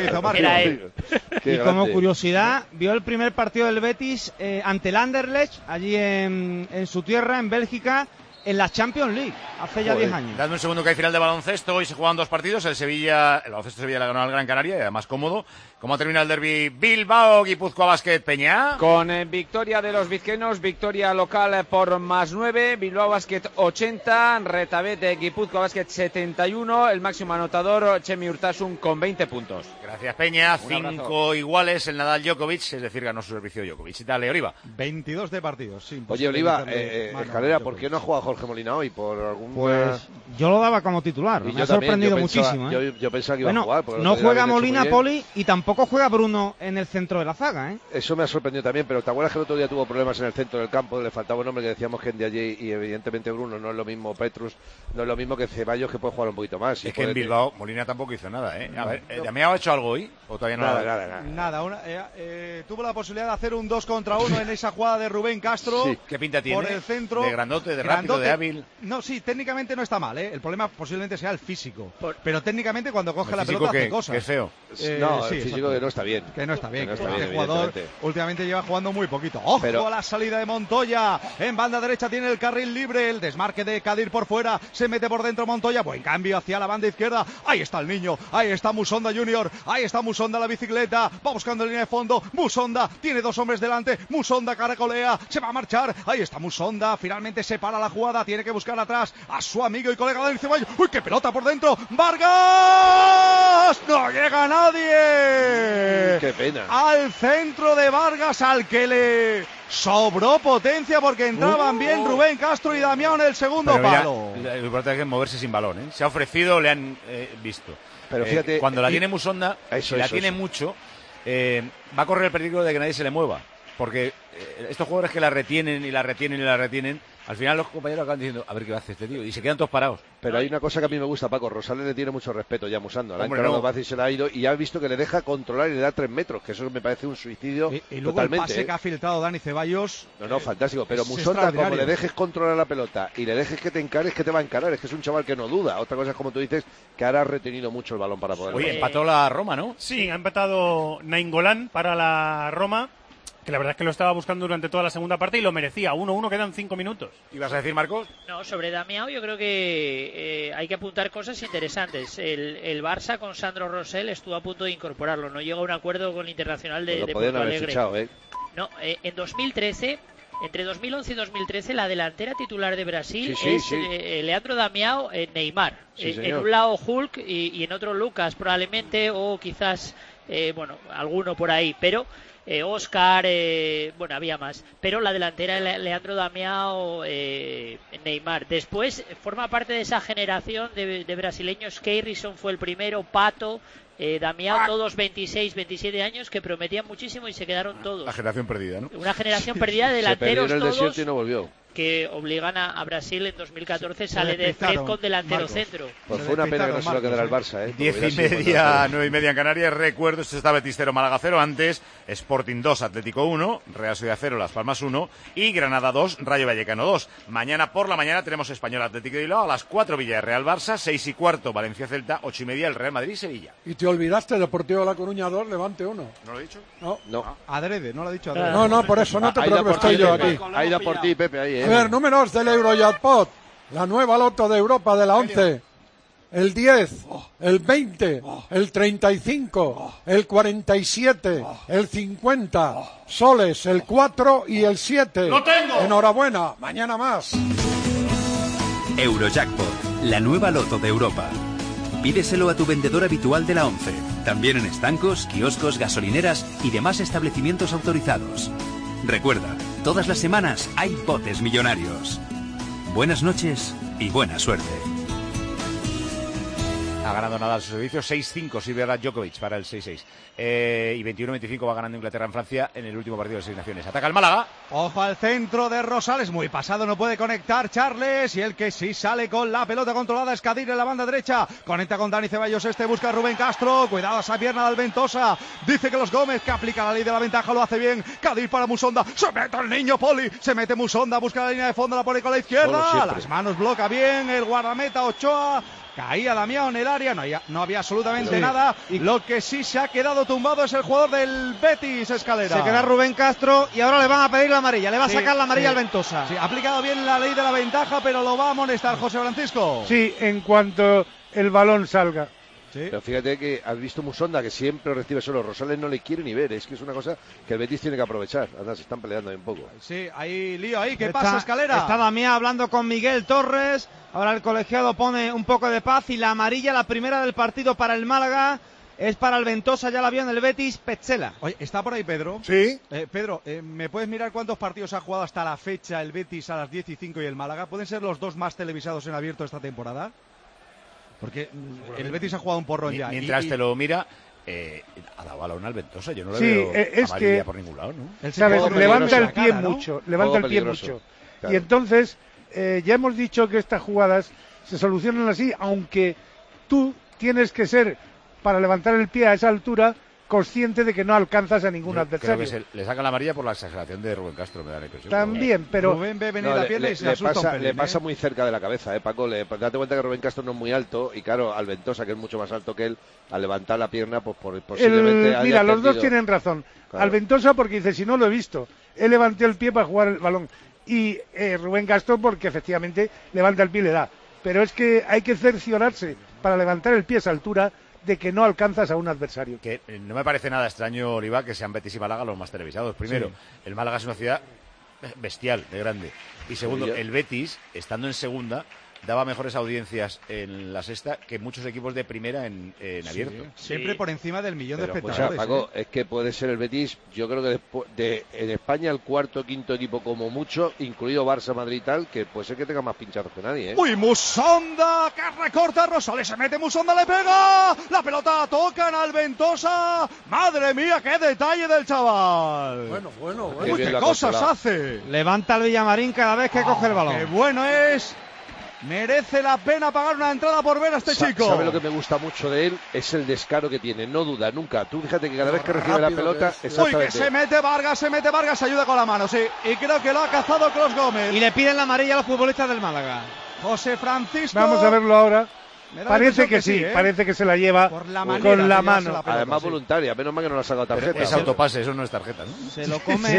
era él. Y como curiosidad, vio el primer partido del Betis ante el Anderlecht, allí en su tierra, en Bélgica, en la Champions League, hace ya 10 años. Dadme un segundo que hay final de baloncesto, hoy se juegan 2 partidos, el baloncesto Sevilla le ganó al Gran Canaria y además cómodo. ¿Cómo termina el derbi Bilbao, Guipúzcoa Basket, Peña? Con victoria de los vizcaínos, victoria local por +9, Bilbao Basket 80, Retabet de Guipúzcoa Basket 71, el máximo anotador Chemi Urtasun con 20 puntos. Gracias Peña, 5 iguales el Nadal Djokovic, es decir, ganó su servicio Djokovic. Dale, Oliva. 22 de partidos, sí. Oye, Oliva, Escalera, ¿por qué no ha jugado Jorge Molina hoy? ¿Por algún Pues yo lo daba como titular, me ha sorprendido muchísimo. Yo pensaba que iba a jugar. No juega Molina, Poli, y tampoco juega Bruno en el centro de la zaga, ¿eh? Eso me ha sorprendido también, pero ¿te acuerdas que el otro día tuvo problemas en el centro del campo? Le faltaba un hombre que decíamos que en de allí, y evidentemente Bruno no es lo mismo, Petrus no es lo mismo que Ceballos, que puede jugar un poquito más. Es que en Bilbao Molina tampoco hizo nada, ¿eh? A ver, ¿Damián ha hecho algo hoy? ¿O todavía no? Nada. Tuvo la posibilidad de hacer un 2 contra 1 en esa jugada de Rubén Castro. Sí. ¿Qué pinta tiene? Por el centro. De grandote, de rápido, de hábil. No, sí, técnicamente no está mal, ¿eh? El problema posiblemente sea el físico. Pero técnicamente cuando coge la pelota hace cosas. Qué feo. No, el físico que no está bien. Que no está bien. Este jugador últimamente lleva jugando muy poquito. Ojo a la salida de Montoya. En banda derecha tiene el carril libre. El desmarque de Kadir por fuera. Se mete por dentro Montoya. Buen cambio hacia la banda izquierda. Ahí está el niño. Ahí está Musonda Junior. Ahí está Musonda la bicicleta. Va buscando línea de fondo. Musonda tiene 2 hombres delante. Musonda caracolea. Se va a marchar. Ahí está Musonda. Finalmente se para la jugada. Tiene que buscar atrás a su amigo y colega Dani Ceballos. ¡Uy, qué pelota por dentro! ¡Vargas! ¡No llega nadie! ¡Qué pena! Al centro de Vargas, al que le sobró potencia porque entraban bien Rubén Castro y Damián en el segundo palo. Lo importante es moverse sin balón, ¿eh? Se ha ofrecido, le han visto. Pero fíjate, cuando la tiene Musonda, si la tiene mucho, va a correr el peligro de que nadie se le mueva. Porque estos jugadores que la retienen y la retienen y la retienen, al final los compañeros acaban diciendo, a ver qué va a hacer este tío, y se quedan todos parados. Pero hay una cosa que a mí me gusta, Paco. Rosales le tiene mucho respeto ya a Musonda. La ha encarado fácil, se la ha ido y ha visto que le deja controlar y le da 3 metros, que eso me parece un suicidio y luego totalmente. El pase que ha filtrado Dani Ceballos. No, fantástico. Pero Musonda, como le dejes controlar la pelota y le dejes que te encare, es que te va a encarar. Es que es un chaval que no duda. Otra cosa es, como tú dices, que ahora ha retenido mucho el balón para poder. Oye, empató la Roma, ¿no? Sí, ha empatado Nainggolan para la Roma, que la verdad es que lo estaba buscando durante toda la segunda parte y lo merecía. 1-1, quedan 5 minutos. ¿Ibas a decir, Marcos? No, sobre Damião yo creo que hay que apuntar cosas interesantes. El Barça con Sandro Rosell estuvo a punto de incorporarlo. No llegó a un acuerdo con el Internacional de Porto Alegre. Fichado, ¿eh? No, en 2013... Entre 2011 y 2013 la delantera titular de Brasil es Leandro Damião, Neymar. En un lado Hulk y en otro Lucas probablemente, o quizás alguno por ahí. Pero Oscar, bueno, había más. Pero la delantera Leandro Damião, Neymar. Después forma parte de esa generación de brasileños. Keirson fue el primero, Pato, Damião, todos 26, 27 años, que prometían muchísimo y se quedaron todos. La generación perdida, ¿no? Una generación perdida de delanteros se perdió en el todos. desierto y no volvió. Que obligan a Brasil en 2014, sale de Fred con delantero centro. Pues fue una pena que no se lo quedara el Barça, 10:30, 9:30 en Canarias. Recuerdo, esto está Betis 0, Málaga 0. Antes, Sporting 2, Atlético 1, Real Sociedad 0, Las Palmas 1 y Granada 2, Rayo Vallecano 2. Mañana por la mañana tenemos Español Atlético de Bilbao, a las 4 Villarreal Barça, 6:15 Valencia Celta, 8:30 el Real Madrid Sevilla. Y te olvidaste, Deportivo de La Coruña 2, Levante 1. ¿No lo he dicho? No. Adrede, no lo ha dicho adrede. No, por eso no te preocupes, estoy yo aquí. Ha ido por ti, Pepe, ahí, A ver, números del Eurojackpot, la nueva loto de Europa de la 11, el 10, el 20, el 35, el 47, el 50, soles, el 4 y el 7. ¡Lo tengo! Enhorabuena, mañana más. Eurojackpot, la nueva loto de Europa. Pídeselo a tu vendedor habitual de la 11, también en estancos, kioscos, gasolineras y demás establecimientos autorizados. Recuerda, todas las semanas hay botes millonarios. Buenas noches y buena suerte. Ha ganado Nadal su servicio, 6-5 sirve ahora Djokovic para el 6-6. Y 21-25 va ganando Inglaterra en Francia en el último partido de 6 Naciones. Ataca el Málaga. Ojo al centro de Rosales, muy pasado, no puede conectar Charles, y el que sí sale con la pelota controlada es Kadir en la banda derecha, conecta con Dani Ceballos, busca a Rubén Castro, cuidado a esa pierna del Ventosa, dice que los Gómez, que aplica la ley de la ventaja, lo hace bien, Kadir para Musonda, se mete el niño Poli, se mete Musonda, busca la línea de fondo, la pone con la izquierda, las manos bloca bien el guardameta Ochoa. Caía Damião en el área, no había absolutamente nada. Y lo que sí se ha quedado tumbado es el jugador del Betis, Escalera. Se queda Rubén Castro y ahora le van a pedir la amarilla, le va a sacar la amarilla al Ventosa. Sí, ha aplicado bien la ley de la ventaja, pero lo va a amonestar José Francisco. Sí, en cuanto el balón salga. Sí. Pero fíjate que has visto Musonda, que siempre recibe solo. Rosales no le quiere ni ver. Es que es una cosa que el Betis tiene que aprovechar. Anda, se están peleando ahí un poco. Sí, hay lío ahí. ¿Qué pasa, Escalera? Está Damián hablando con Miguel Torres. Ahora el colegiado pone un poco de paz. Y la amarilla, la primera del partido para el Málaga, es para el Ventosa. Ya la vio en el Betis, Petzela. Oye, ¿está por ahí Pedro? Sí. Pedro, ¿me puedes mirar cuántos partidos ha jugado hasta la fecha el Betis a las 10:05 y el Málaga? ¿Pueden ser los dos más televisados en abierto esta temporada? Porque el Betis ha jugado un porrón ya. Mientras te lo mira, ha dado balón al Ventosa. Yo no le veo es amarilla que, por ningún lado, ¿no? ¿sabes? Levanta el pie mucho, levanta el pie mucho. Claro. Y entonces, ya hemos dicho que estas jugadas se solucionan así, aunque tú tienes que ser, para levantar el pie a esa altura, consciente de que no alcanzas a ningún adversario. Creo que le sacan la amarilla por la exageración de Rubén Castro, me da la impresión. También, pero Rubén ve venir la pierna y se asusta un pelín, le pasa muy cerca de la cabeza, Paco. Date cuenta que Rubén Castro no es muy alto y claro, al Ventosa, que es mucho más alto que él, al levantar la pierna, pues posiblemente mira, los dos tienen razón. Claro. Al Ventosa porque dice, si no lo he visto, él levantó el pie para jugar el balón. Y Rubén Castro porque efectivamente levanta el pie y le da. Pero es que hay que cerciorarse para levantar el pie a esa altura de que no alcanzas a un adversario. Que no me parece nada extraño, Oliva, que sean Betis y Málaga los más televisados. Primero, el Málaga es una ciudad bestial, de grande. Y segundo, el Betis, estando en segunda, daba mejores audiencias en la sexta que muchos equipos de primera en abierto. Siempre por encima del millón de espectadores. Pues, Paco, es que puede ser el Betis, yo creo que en España el cuarto o quinto equipo como mucho, incluido Barça, Madrid y tal, que puede ser que tenga más pinchazos que nadie. ¡Uy, Musonda! Que recorta Rosales, se mete Musonda, le pega. La pelota toca en Alventosa. ¡Madre mía, qué detalle del chaval! Bueno. ¡Uy, qué cosas hace! Levanta el Villamarín cada vez que coge el balón. ¡Qué bueno es! Merece la pena pagar una entrada por ver a este chico. ¿Sabe lo que me gusta mucho de él? Es el descaro que tiene, no duda nunca. Tú fíjate que cada vez que recibe la pelota... Uy, que se mete Vargas, ayuda con la mano, sí. Y creo que lo ha cazado Cros Gómez. Y le piden la amarilla a los futbolistas del Málaga. José Francisco. Vamos a verlo ahora. Parece que sí, parece que se la lleva con la mano. Además voluntaria, menos mal que no le ha sacado tarjeta. Es autopase, eso no es tarjeta, ¿no? Se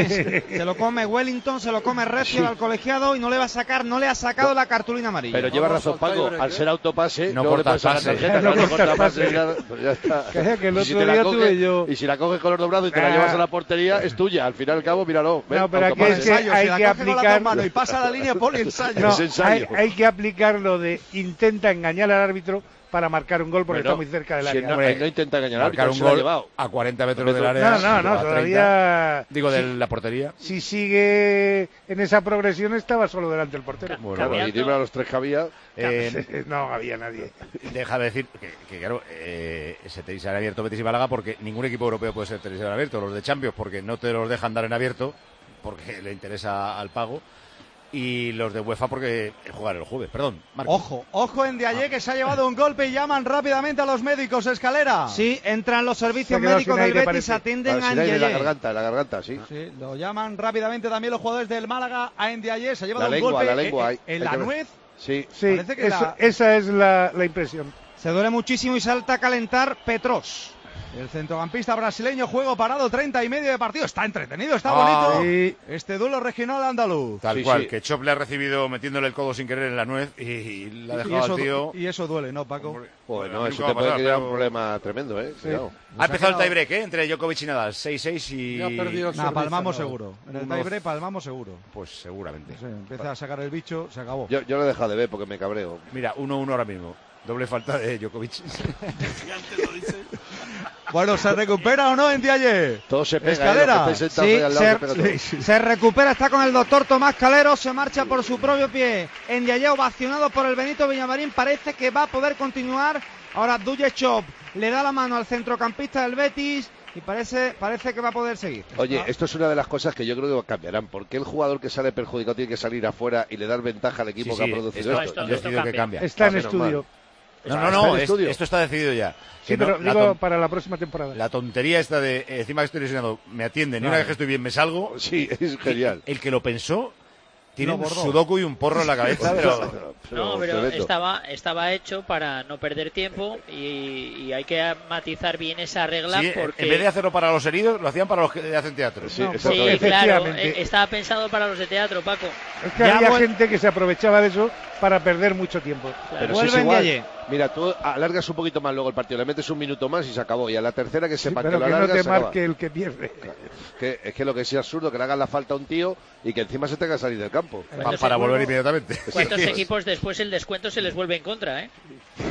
lo come Wellington, se lo come Recio al colegiado y no le va a sacar, no le ha sacado la cartulina amarilla. Pero lleva razón Paco, al ser autopase, no corta pase. No corta pase. Ya está. Que el otro día tuve yo. Y si la coges con los dobrados y te la llevas a la portería, es tuya. Al fin y al cabo, míralo. No, pero aquí es que hay que aplicar. Y pasa la línea, pone ensayo. Hay que aplicar lo de intenta engañar al árbitro para marcar un gol porque Bueno, está muy cerca del si área. no intenta engañar al Marcar árbitro, un se lo ha gol llevado. a 40 metros del área. No, a todavía... 30. Digo, de la portería. Si sigue en esa progresión, estaba solo delante del portero. Bueno, y dime a los tres que había. No había nadie. Deja de decir que claro, se tenéis en abierto Betis y Málaga porque ningún equipo europeo puede ser tenéis en abierto. Los de Champions porque no te los dejan dar en abierto porque le interesa al pago. Y los de UEFA porque jugar el jueves, perdón. Marco. Ojo en Diaye que se ha llevado un golpe y llaman rápidamente a los médicos. Escalera. Sí, entran los servicios Se ha quedado médicos sin del aire, Betis, parece. atienden a En la Ndiaye. garganta, sí. Sí, lo llaman rápidamente también los jugadores del Málaga a Ndiaye. Se ha llevado La un lengua, golpe la lengua, en la nuez. Sí. Sí, Parece que esa es la impresión. Se duele muchísimo y salta a calentar Petros. El centrocampista brasileño, juego parado, 30 y medio de partido. Está entretenido, está Ah, bonito. sí. Este duelo regional andaluz. Tal Sí, cual, sí. que Chop le ha recibido metiéndole el codo sin querer en la nuez y le ha dejado al tío. Y eso duele, ¿no, Paco? Bueno, A mí eso nunca te me ha puede pasado, crear pero- un problema tremendo, Cuidado. Ha empezado el tiebreak, entre Djokovic y Nadal, 6-6 y... Ya ha perdido el Nah, servicio, palmamos no. seguro. En el Unos- tiebreak palmamos seguro. Pues seguramente. Sí, empieza a sacar el bicho, se acabó. Yo lo he dejado de ver porque me cabreo. Mira, 1-1 ahora mismo. Doble falta de Djokovic. Bueno, ¿se recupera o no en Diaye? Todo se pega, Escalera. Los que estáis sentados ahí al lado se pega todo. Se recupera, está con el doctor Tomás Calero, se marcha por su propio pie. Ndiaye ovacionado por el Benito Villamarín, parece que va a poder continuar. Ahora Dujechov le da la mano al centrocampista del Betis y parece que va a poder seguir. Oye, esto es una de las cosas que yo creo que cambiarán. ¿Por qué el jugador que sale perjudicado tiene que salir afuera y le dar ventaja al equipo que ha producido esto? Yo decido que cambia. Está en menos estudio. No, ¿Está en estudio? esto está decidido ya. Sí, Que no, pero la digo ton- para la próxima temporada. La tontería esta de encima que estoy lesionado, me atienden, y una Claro. vez que estoy bien me salgo. Sí, es genial. El que lo pensó tiene Lo un bordó. sudoku y un porro en la cabeza, pero... No, pero tremendo. estaba hecho para no perder tiempo y hay que matizar bien esa regla Sí, porque... en vez de hacerlo para los heridos, lo hacían para los que hacen teatro. Sí, No, exactamente. Sí, claro, Efectivamente. estaba pensado para los de teatro, Paco. Es que Ya había vuel- gente que se aprovechaba de eso para perder mucho tiempo. Claro. Pero si es Vuelve igual. Ndiaye. Mira, tú alargas un poquito más luego el partido, le metes un minuto más y se acabó. Y a la tercera que Sí, sepa que pero lo que no alargas, te se acaba. marque el que pierde. Es que lo que es absurdo que le hagan la falta a un tío y que encima se tenga que salir del campo. Para volver inmediatamente. ¿Cuántos Sí. equipos después el descuento se les vuelve en contra, eh?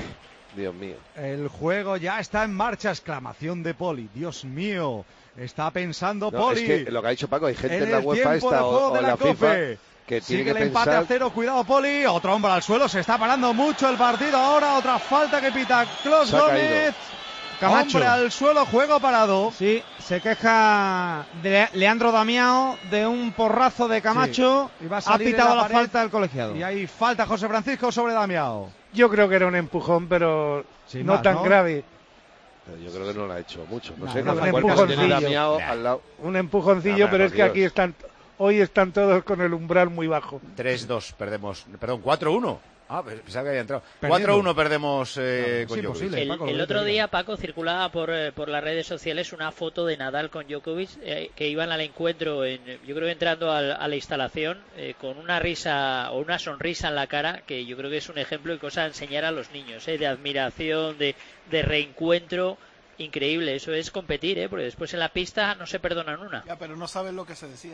Dios mío. El juego ya está en marcha, exclamación de Poli. Dios mío, está pensando No, Poli. es que lo que ha dicho Paco, hay gente en en la el UEFA tiempo esta de juego o de en la la FIFA COPE. que tiene Sigue que el empate a pensar. 0, cuidado Poli, otro hombre al suelo, se está parando mucho el partido ahora, otra falta que pita Clos Se ha Gómez. caído. Camacho. Hombre al suelo, juego parado. Sí, se queja de Leandro Damiao de un porrazo de Camacho. Sí, y va a Ha salir en pitado la pared. falta del colegiado. Y hay falta José Francisco sobre Damiao. Yo creo que era un empujón, pero Sin no más, tan ¿no? grave. Pero yo creo que no lo ha hecho mucho. No No, sé, no, con un el cuerpo que tiene empujoncillo. Damiao Nah. al lado. Un empujoncillo, Ah, pero por es que aquí Dios. hoy están todos con el umbral muy bajo. 3-2 perdemos. Perdón, 4-1. Ah, pensaba que había entrado. Perdiendo. 4-1 perdemos Claro, con es Djokovic. imposible. El, Paco, lo el que otro te día, diga. Paco, circulaba por las redes sociales una foto de Nadal con Djokovic que iban al encuentro, yo creo que entrando a la instalación con una risa o una sonrisa en la cara, que yo creo que es un ejemplo de cosa a enseñar a los niños, de admiración, de reencuentro. Increíble, eso es competir, porque después en la pista no se perdonan una. Ya, pero no saben lo que se decía.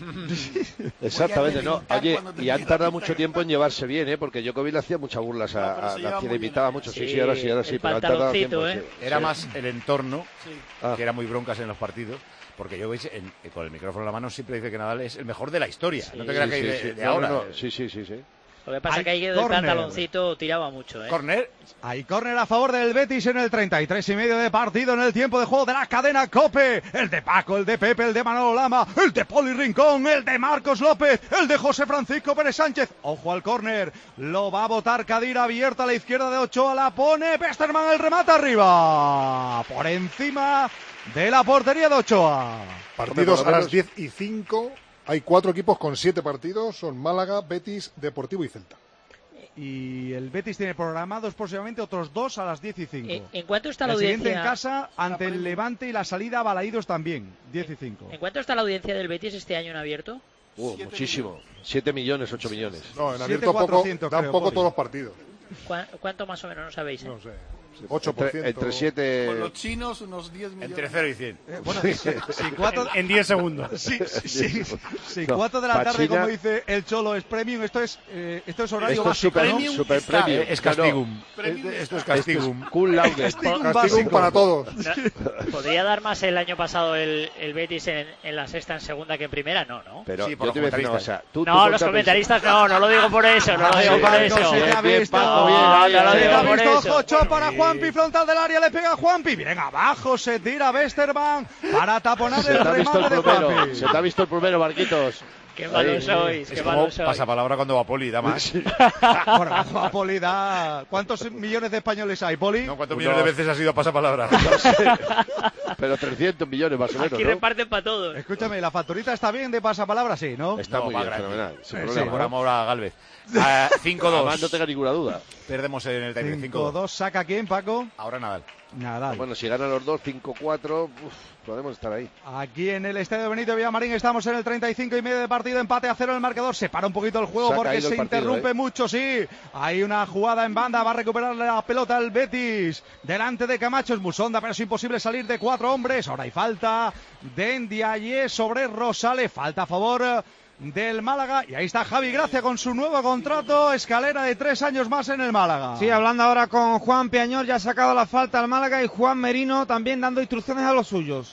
Exactamente, no. reventar Oye, cuando y termine han la tardado pista. mucho tiempo en llevarse bien, porque Djokovic le hacía muchas burlas pero se a lleva García, muy le imitaba bien, mucho. sí. Sí, ahora sí, El pero han tardado tiempo. pantaloncito, sí. Era Sí. más el entorno, Sí. que era muy broncas en los partidos, porque Djokovic con el micrófono en la mano siempre dice que Nadal es el mejor de la historia. Sí. No te creas que Sí, hay sí, de sí. No, ahora. no, sí, sí, sí, sí. Lo que pasa Hay es que ahí el córner. pantaloncito tiraba mucho, Corner. Hay córner a favor del Betis en el 33 y medio de partido en el tiempo de juego de la cadena COPE. El de Paco, el de Pepe, el de Manolo Lama, el de Poli Rincón, el de Marcos López, el de José Francisco Pérez Sánchez. Ojo al córner. Lo va a botar Kadir abierta a la izquierda de Ochoa. La pone Westerman, el remate arriba. Por encima de la portería de Ochoa. Partidos Hombre, por a lo las menos- 10:05. Hay 4 equipos con 7 partidos. Son Málaga, Betis, Deportivo y Celta. Y el Betis tiene programados próximamente otros 2 a las 10:05. ¿En cuánto está la El siguiente audiencia? en casa ante el Levante y la salida a Balaídos también, 10:05. ¿En cuánto está la audiencia del Betis este año en abierto? Muchísimo. 7 millones, 8 millones. No, en abierto poco, 7.400 dan creo, poco Poli. todos los partidos. ¿Cuánto más o menos no sabéis? No sé. 8%. Entre 7... Con los chinos, unos 10 millones. Entre 0 y 100. Bueno, si 4... En 10 segundos. Si 4 de la tarde, China... como dice el Cholo, es premium, esto es horario esto básico, es ¿no? super premium. Es castigum. Esto es castigum. Cool laude. Castigum para todos. ¿Podría dar más el año pasado el Betis en la sexta, en segunda que en primera? No. Pero sí, yo te voy a decir una cosa. No, los comentaristas no lo digo por eso, no lo digo por eso. Se te ha visto. No lo digo por eso. Ocho para Juanpi, frontal del área, le pega a Juanpi. Bien abajo, se tira Westermann para taponar el remate de Juanpi. Se te ha visto el primero, Marquitos. Qué malos sois, qué malos sois. Pasa palabra cuando va Poli, da más. Bueno, a Poli da... ¿Cuántos millones de españoles hay, Poli? No, ¿cuántos millones de veces has ido a pasapalabra? No sé. Pero 300 millones más o menos, Aquí ¿no? reparten para todos. Escúchame, ¿la facturita está bien de pasapalabra? Sí, ¿no? Está muy bien, fenomenal. Sin problema. Por amor a Galvez. 5-2. Además, no tenga ninguna duda. Perdemos en el time. 5-2. ¿Saca quién, Paco? Ahora Nadal. Nadal. Bueno, si ganan los dos, 5-4, podemos estar ahí. Aquí en el estadio Benito Villamarín estamos en el 35 y medio de partido, empate a 0 el marcador, se para un poquito el juego porque se interrumpe mucho, sí. Hay una jugada en banda, va a recuperar la pelota el Betis, delante de Camacho, es Musonda, pero es imposible salir de 4 hombres, ahora hay falta de Ndiaye sobre Rosales, falta a favor del Málaga, y ahí está Javi Gracia con su nuevo contrato, escalera de 3 años más en el Málaga. Sí, hablando ahora con Juan Peañol, ya ha sacado la falta al Málaga, y Juan Merino también dando instrucciones a los suyos.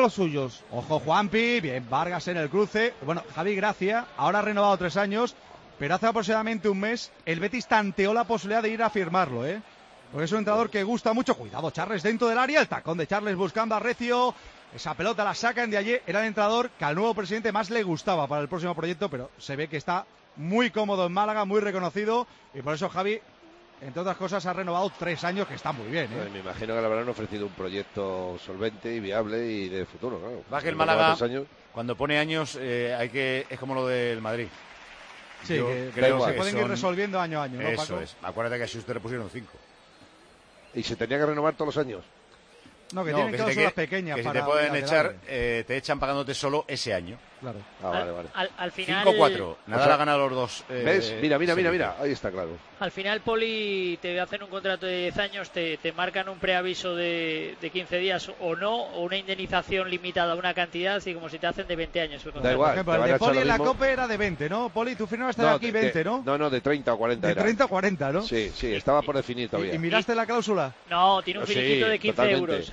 Ojo Juanpi, bien Vargas en el cruce. Bueno, Javi Gracia ahora ha renovado 3 años, pero hace aproximadamente un mes el Betis tanteó la posibilidad de ir a firmarlo, porque es un entrenador que gusta mucho. Cuidado, Charles dentro del área, el tacón de Charles buscando a Recio. Esa pelota la sacan de allí. Era el entrenador que al nuevo presidente más le gustaba para el próximo proyecto, pero se ve que está muy cómodo en Málaga, muy reconocido, y por eso Javi, entre otras cosas, ha renovado 3 años, que está muy bien. Me imagino que le habrán ofrecido un proyecto solvente y viable y de futuro, claro. Va que el Málaga, cuando pone años, es como lo del Madrid. Sí, creo que se pueden ir resolviendo año a año, ¿no, Paco? Eso es. Acuérdate que a Schuster le pusieron 5. ¿Y se tenía que renovar todos los años? No, que tienen cláusulas pequeñas. Que si te pueden echar, te echan pagándote solo ese año. Claro. Vale. Al final... 5-4. Nadal ha ganado los dos. ¿Ves? Mira. Ahí está claro. Al final, Poli, te hacen un contrato de 10 años, te marcan un preaviso de 15 días o no, o una indemnización limitada a una cantidad, y como si te hacen de 20 años. Da igual. Por ejemplo, el de Poli en la COPE era de 20, ¿no? Poli, tú firmaste aquí 20, ¿no? No, de 30 o 40 De 30 o 40, ¿no? Sí, estaba por definir todavía. ¿Y miraste la cláusula? No, tiene un finiquito de 15 euros.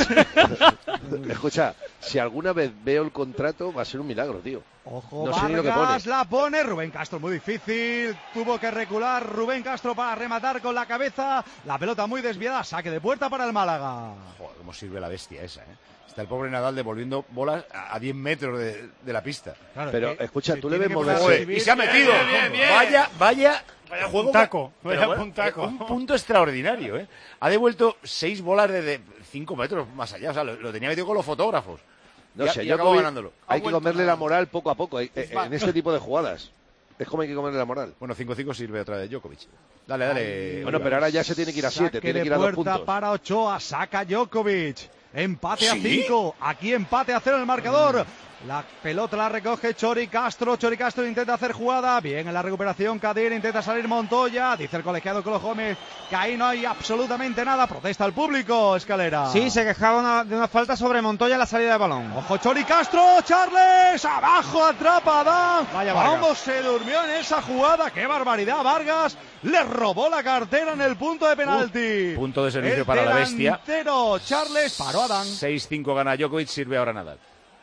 Escucha, si alguna vez veo el contrato, va a ser un milagro, tío. Ojo, no sé ni lo que Vargas la pone, Rubén Castro muy difícil, tuvo que recular Rubén Castro para rematar con la cabeza, la pelota muy desviada, saque de puerta para el Málaga. Joder, cómo sirve la bestia esa, Está el pobre Nadal devolviendo bolas a 10 metros de la pista. Claro, pero escucha, tú le ves moverse. Y se ha metido. Bien. Vaya juego. Puntaco. Un punto extraordinario, Ha devuelto 6 bolas de 5 metros más allá. O sea, lo tenía metido con los fotógrafos. No sé, yo acabo ganándolo. Hay que comerle la moral poco a poco en este tipo de jugadas. Es como hay que comerle la moral. Bueno, 5-5 sirve otra de Djokovic. Dale. Bueno, pero ahora ya se tiene que ir a 7, tiene que ir a 2 puntos. Para Ochoa, saca Djokovic. Empate a 5. Aquí empate a 0 en el marcador. La pelota la recoge Chori Castro. Chori Castro intenta hacer jugada. Bien en la recuperación. Kadir intenta salir Montoya. Dice el colegiado Colo Gómez que ahí no hay absolutamente nada. Protesta el público, Escalera. Sí, se quejaba de una falta sobre Montoya en la salida de balón. Ojo, Chori Castro. Charles. Abajo atrapa a Adán. Vaya Vargas. Vamos, se durmió en esa jugada. Qué barbaridad. Vargas le robó la cartera en el punto de penalti. Punto de servicio para la bestia. Charles paró a Adán. 6-5 gana Djokovic. Sirve ahora Nadal.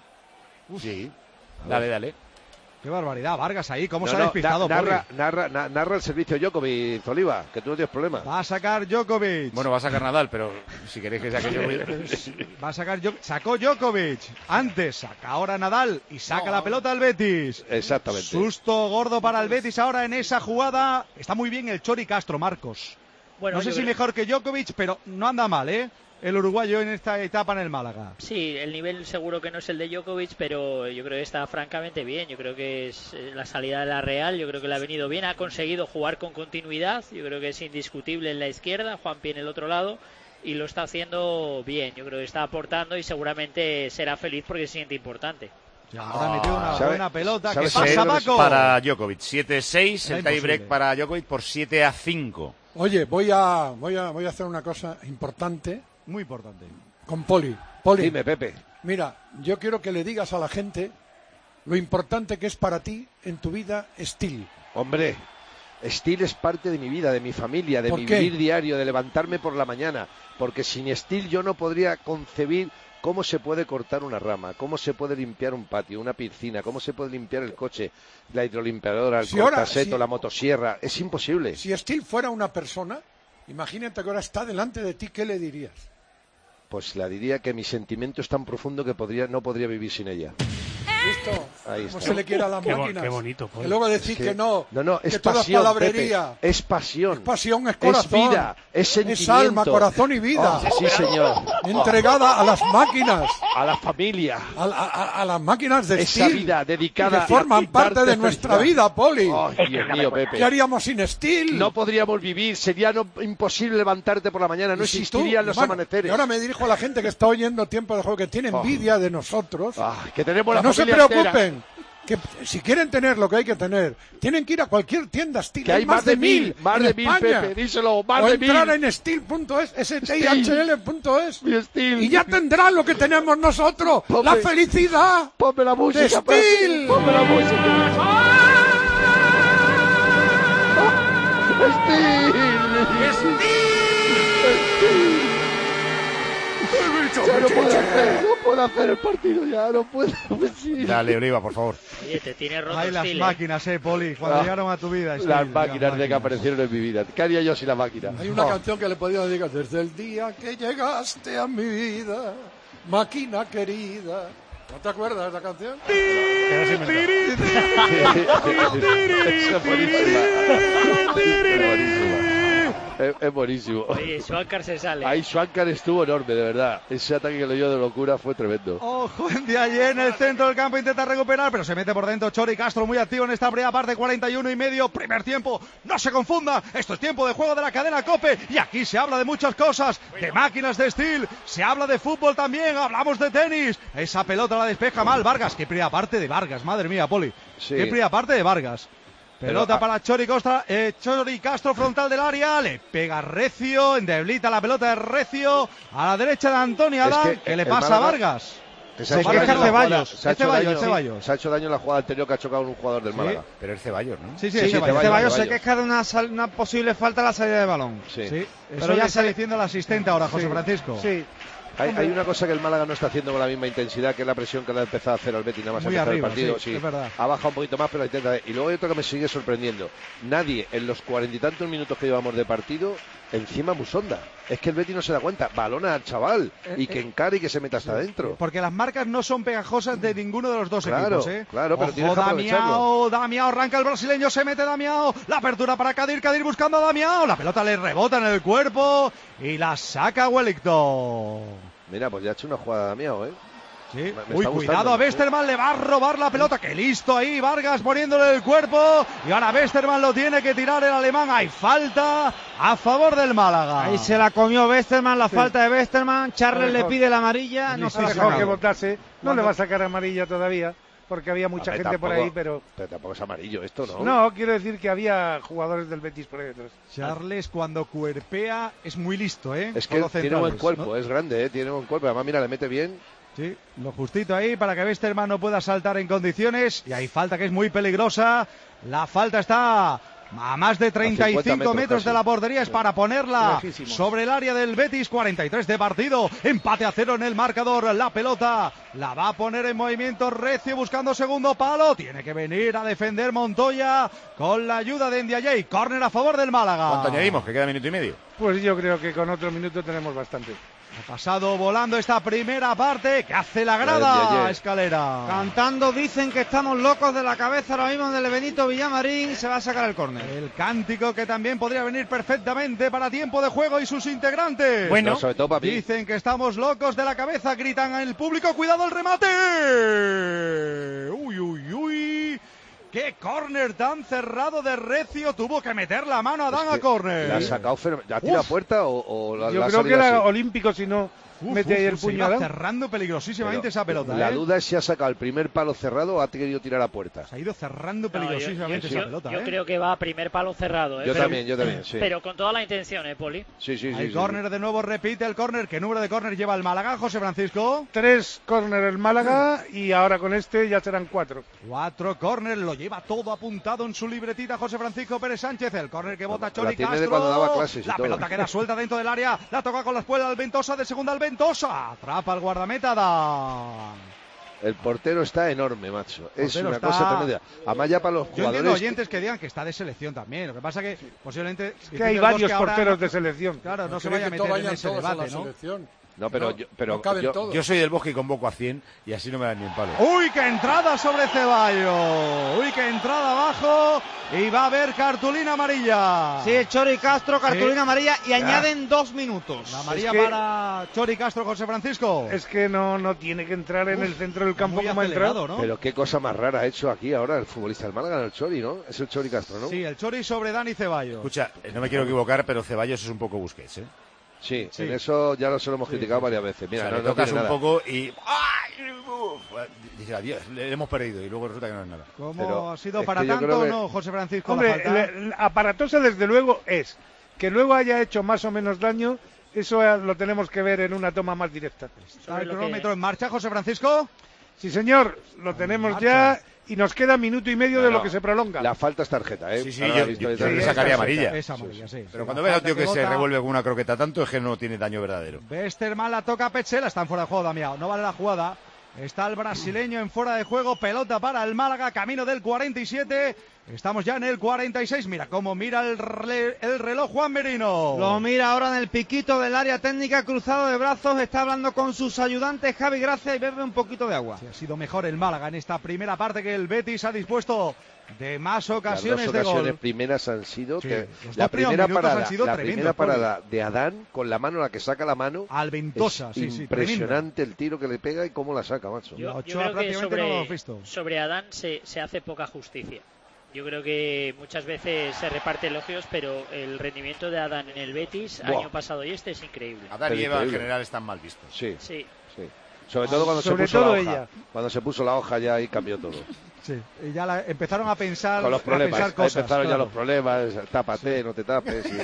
Sí, dale. Qué barbaridad, Vargas ahí, cómo se ha despistado. Narra el servicio Djokovic, Zoliva, que tú no tienes problema. Va a sacar Djokovic. Bueno, va a sacar Nadal, pero si queréis que saque Djokovic. Va a sacar sacó Djokovic. Antes, saca ahora Nadal y saca la pelota al Betis. Exactamente. Susto gordo para el Betis ahora en esa jugada. Está muy bien el Chori Castro, Marcos. Bueno, no sé si mejor que Djokovic, pero no anda mal, el uruguayo en esta etapa en el Málaga. Sí, el nivel seguro que no es el de Djokovic, pero yo creo que está francamente bien. Yo creo que es la salida de la Real, yo creo que le ha venido bien, ha conseguido jugar con continuidad, yo creo que es indiscutible en la izquierda, Juanpi en el otro lado, y lo está haciendo bien. Yo creo que está aportando y seguramente será feliz porque se siente importante. Ahora metió una buena pelota. ¿Qué pasa, Paco? Para Djokovic, 7-6, el tiebreak para Djokovic por 7-5. Oye, voy a hacer una cosa importante. Muy importante. Con Poli. Poli. Dime, Pepe. Mira, yo quiero que le digas a la gente lo importante que es para ti en tu vida Steel. Hombre, Steel es parte de mi vida, de mi familia, de mi vivir diario, de levantarme por la mañana. Porque sin Steel yo no podría concebir cómo se puede cortar una rama, cómo se puede limpiar un patio, una piscina, cómo se puede limpiar el coche, la hidrolimpiadora, el cortaseto, la motosierra. Es imposible. Si Steel fuera una persona, imagínate que ahora está delante de ti, ¿qué le dirías? Pues le diría que mi sentimiento es tan profundo que no podría vivir sin ella. ¿Listo? Ahí ¿Cómo está. se le quiere a las máquinas? Qué bonito. Que luego decir que no, es que todo pasión, es palabrería. Pepe, es pasión. Es pasión, es corazón. Es vida, es sentimiento. Es alma, corazón y vida. Oh, sí, señor. Entregada a las máquinas. A la familia. A las máquinas de Esa Steel. vida dedicada que forman parte de nuestra vida, Poli. Oh, Dios mío, Pepe. ¿Qué haríamos sin Steel? No podríamos vivir, sería imposible levantarte por la mañana, no existirían los amaneceres. Y ahora me dirijo a la gente que está oyendo Tiempo de Juego, que tiene envidia de nosotros. Que tenemos la no se familia preocupen. entera. Que si quieren tener lo que hay que tener, tienen que ir a cualquier tienda Steel. Que hay más de 1000, más de 1000, Pepe, díselo, más de 1000. O entrar en steel.es, sthl.es, y ya tendrán lo que tenemos nosotros, la felicidad. Ponme la música, de Steel. Ponme la música. Ya no puedo hacer el partido, ya no puedo. Dale, Oliva, por favor. Oye, te tiene roto Hay las Steel, máquinas, Poli, cuando llegaron a tu vida. Las máquinas de que aparecieron en mi vida. ¿Qué haría yo sin la máquina? Hay una canción que le podía dedicar: desde el día que llegaste a mi vida, máquina querida. ¿No te acuerdas de esa canción? Es buenísimo. Oye, Schwankar se sale. Ahí Schwankar estuvo enorme, de verdad. Ese ataque que le dio de locura fue tremendo. Ojo en Diaye en el centro del campo, intenta recuperar, pero se mete por dentro Chori Castro, muy activo en esta primera parte, 41 y medio, primer tiempo. No se confunda, esto es tiempo de juego de la cadena COPE y aquí se habla de muchas cosas, de máquinas de Steel, se habla de fútbol también, hablamos de tenis. Esa pelota la despeja mal Vargas, qué primera parte de Vargas, madre mía, Poli. Sí. Qué primera parte de Vargas. Pelota para Chori Castro, frontal del área, le pega Recio, endeblita la pelota de Recio, a la derecha de Antonio Adán, ¿qué le pasa a Vargas? Se ha hecho daño en la jugada anterior que ha chocado un jugador del Málaga. Pero es Ceballos, ¿no? Sí, Ceballos se queja de una posible falta a la salida de balón. Sí. Pero ya está diciendo el asistente ahora, José Francisco. Sí. Hay una cosa que el Málaga no está haciendo con la misma intensidad, que es la presión que le ha empezado a hacer al Betis nada más empezar el partido. Sí, es verdad. Ha bajado un poquito más, pero intenta. Y luego hay otro que me sigue sorprendiendo. Nadie en los 40 y tantos minutos que llevamos de partido, encima Musonda. Es que el Betis no se da cuenta. Balona al chaval y que encare y que se meta hasta adentro. Porque las marcas no son pegajosas de ninguno de los dos equipos, ¿eh? Claro, pero tienes que Damiao, arranca el brasileño, se mete Damiao. La apertura para Kadir buscando a Damiao. La pelota le rebota en el cuerpo y la saca Wellington. Mira, pues ya ha hecho una jugada de Damiao, ¿eh? Sí. Uy, cuidado, a Westerman le va a robar la pelota. ¡Qué listo ahí! Vargas poniéndole el cuerpo. Y ahora Westerman lo tiene que tirar el alemán. Hay falta a favor del Málaga. Ahí se la comió Westerman, la falta de Westerman. Charles le pide la amarilla. No se dejó que votase. No le va a sacar amarilla todavía, porque había mucha gente por ahí, pero tampoco es amarillo esto, ¿no? No, quiero decir que había jugadores del Betis por ahí detrás. Charles cuando cuerpea es muy listo, ¿eh? Es que tiene buen cuerpo, ¿no? Es grande, ¿eh? Tiene buen cuerpo. Además, mira, le mete bien. Sí, lo justito ahí para que Westerman no pueda saltar en condiciones. Y hay falta que es muy peligrosa. La falta está a más de 35 metros de la portería, es para ponerla sobre el área del Betis. 43 de partido, empate a 0 en el marcador. La pelota la va a poner en movimiento Recio buscando segundo palo, tiene que venir a defender Montoya con la ayuda de Ndiaye. Córner a favor del Málaga. ¿Cuánto añadimos? Que queda minuto y medio. Pues yo creo que con otro minuto tenemos bastante. Ha pasado volando esta primera parte. Que hace la grada Escalera. Cantando dicen que estamos locos de la cabeza ahora mismo del Benito Villamarín. Se va a sacar el córner. El cántico que también podría venir perfectamente para tiempo de juego y sus integrantes. Bueno, sobre todo para mí. Dicen que estamos locos de la cabeza. Gritan el público. ¡Cuidado el remate! ¡Uy, uy, uy! ¡Qué córner tan cerrado de Recio! Tuvo que meter la mano a Dan a córner. ¿La ha sacado? ¿La tira a puerta o la Yo ha creo que salido era así? olímpico, si no mete ahí el puño. Se iba cerrando peligrosísimamente esa pelota. La duda es si ha sacado el primer palo cerrado o ha querido tirar a puerta. Se ha ido cerrando peligrosísimamente esa pelota. Yo creo que va a primer palo cerrado. Yo también, sí. Pero con toda la intención, Poli. Sí. El córner de nuevo, repite el córner. ¿Qué número de córner lleva el Málaga, José Francisco? 3 córner el Málaga y ahora con este ya serán 4. 4 córner, lo lleva todo apuntado en su libretita José Francisco Pérez Sánchez. El córner que bota Chori Castro. De cuando daba clases la pelota queda suelta dentro del área. La toca con la espuela Alventosa, de segunda Alventosa. Atrapa al guardameta Dan. El portero está enorme, macho. Es una cosa tremenda. Además ya para los jugadores... Yo entiendo oyentes que digan que está de selección también. Lo que pasa que posiblemente... Es que hay varios porteros de selección. Claro, no se vaya a meter en ese debate, ¿no? No, pero, yo soy del Bosque y convoco a 100 y así no me dan ni un palo. ¡Uy, qué entrada sobre Ceballos! ¡Uy, qué entrada abajo! Y va a haber cartulina amarilla. Sí, Chori Castro, cartulina amarilla y añaden 2 minutos. La amarilla para Chori Castro, José Francisco. Es que no tiene que entrar en el centro del campo como ha entrado, ¿no? Pero qué cosa más rara ha hecho aquí ahora el futbolista del Málaga, el Chori, ¿no? Es el Chori Castro, ¿no? Sí, el Chori sobre Dani Ceballos. Escucha, no me quiero equivocar, pero Ceballos es un poco Busquets, ¿eh? Sí, en eso ya se lo hemos criticado varias veces. Mira, o sea, no tocas un nada. poco y... Dice, adiós, le hemos perdido y luego resulta que no es nada. ¿Cómo ha sido para tanto o no, José Francisco? Hombre, aparatosa desde luego es. Que luego haya hecho más o menos daño, eso lo tenemos que ver en una toma más directa. ¿Está el cronómetro en marcha, José Francisco? Sí, señor, lo tenemos ya y nos queda minuto y medio de lo que se prolonga. La falta es tarjeta, ¿eh? Sí, yo sacaría amarilla. Es amarilla, sí. Pero cuando ves a un tío que se revuelve con una croqueta tanto, es que no tiene daño verdadero. Westerman la toca a Petzela, está en fuera de juego, Damián. No vale la jugada. Está el brasileño en fuera de juego, pelota para el Málaga, camino del 47. Estamos ya en el 46. Mira cómo mira el reloj Juan Merino. Lo mira ahora en el piquito del área técnica, cruzado de brazos. Está hablando con sus ayudantes, Javi Gracia, y bebe un poquito de agua. Sí, ha sido mejor el Málaga en esta primera parte, que el Betis ha dispuesto de más ocasiones, Las 2 ocasiones de gol. primeras han sido la primera parada de Adán con la mano, la que saca la mano, Alventosa, impresionante el tiro que le pega y cómo la saca, macho. Yo creo que sobre Adán se hace poca justicia. Yo creo que muchas veces se reparte elogios, pero el rendimiento de Adán en el Betis, año pasado y este, es increíble. Adán y Eva en general están mal vistos. Sí. Sobre todo cuando se puso la hoja. Cuando se puso la hoja ya ahí cambió todo. Sí, y ya empezaron a pensar con los problemas. Cosas, empezaron ya los problemas, tápate, no te tapes. Y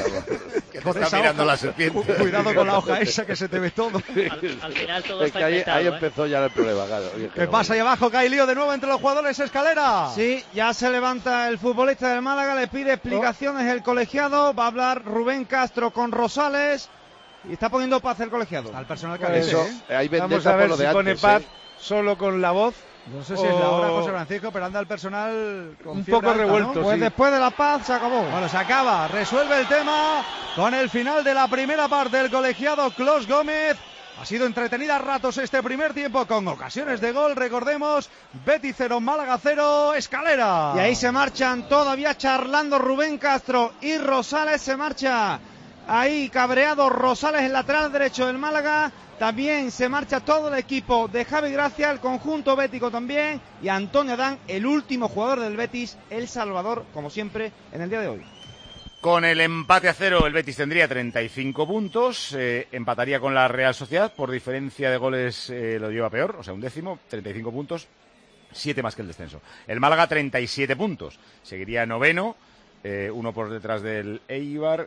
está mirando la serpiente. Cuidado con la hoja esa que se te ve todo. Al final todo está inventado, ahí empezó ya el problema, claro. ¿Qué pasa ahí abajo? Que hay lío de nuevo entre los jugadores. Escalera. Sí, ya se levanta el futbolista del Málaga, le pide explicaciones el colegiado. Va a hablar Rubén Castro con Rosales y está poniendo paz el colegiado. Al personal que hay vamos a ver si pone paz solo con la voz. No sé si es la hora, José Francisco, pero anda el personal con un poco alta, revuelto. ¿no? Pues después de la paz se acabó. Bueno, se acaba. Resuelve el tema con el final de la primera parte del colegiado Clos Gómez. Ha sido entretenida a ratos este primer tiempo con ocasiones de gol. Recordemos, Betis 0, Málaga 0, Escalera. Y ahí se marchan todavía charlando Rubén Castro y Rosales. Se marcha ahí cabreado Rosales, el lateral derecho del Málaga. También se marcha todo el equipo de Javi Gracia, el conjunto bético también, y Antonio Adán, el último jugador del Betis, El Salvador, como siempre, en el día de hoy. Con el empate a 0, el Betis tendría 35 puntos, empataría con la Real Sociedad, por diferencia de goles lo lleva peor, o sea, un décimo, 35 puntos, 7 más que el descenso. El Málaga 37 puntos, seguiría noveno, uno por detrás del Eibar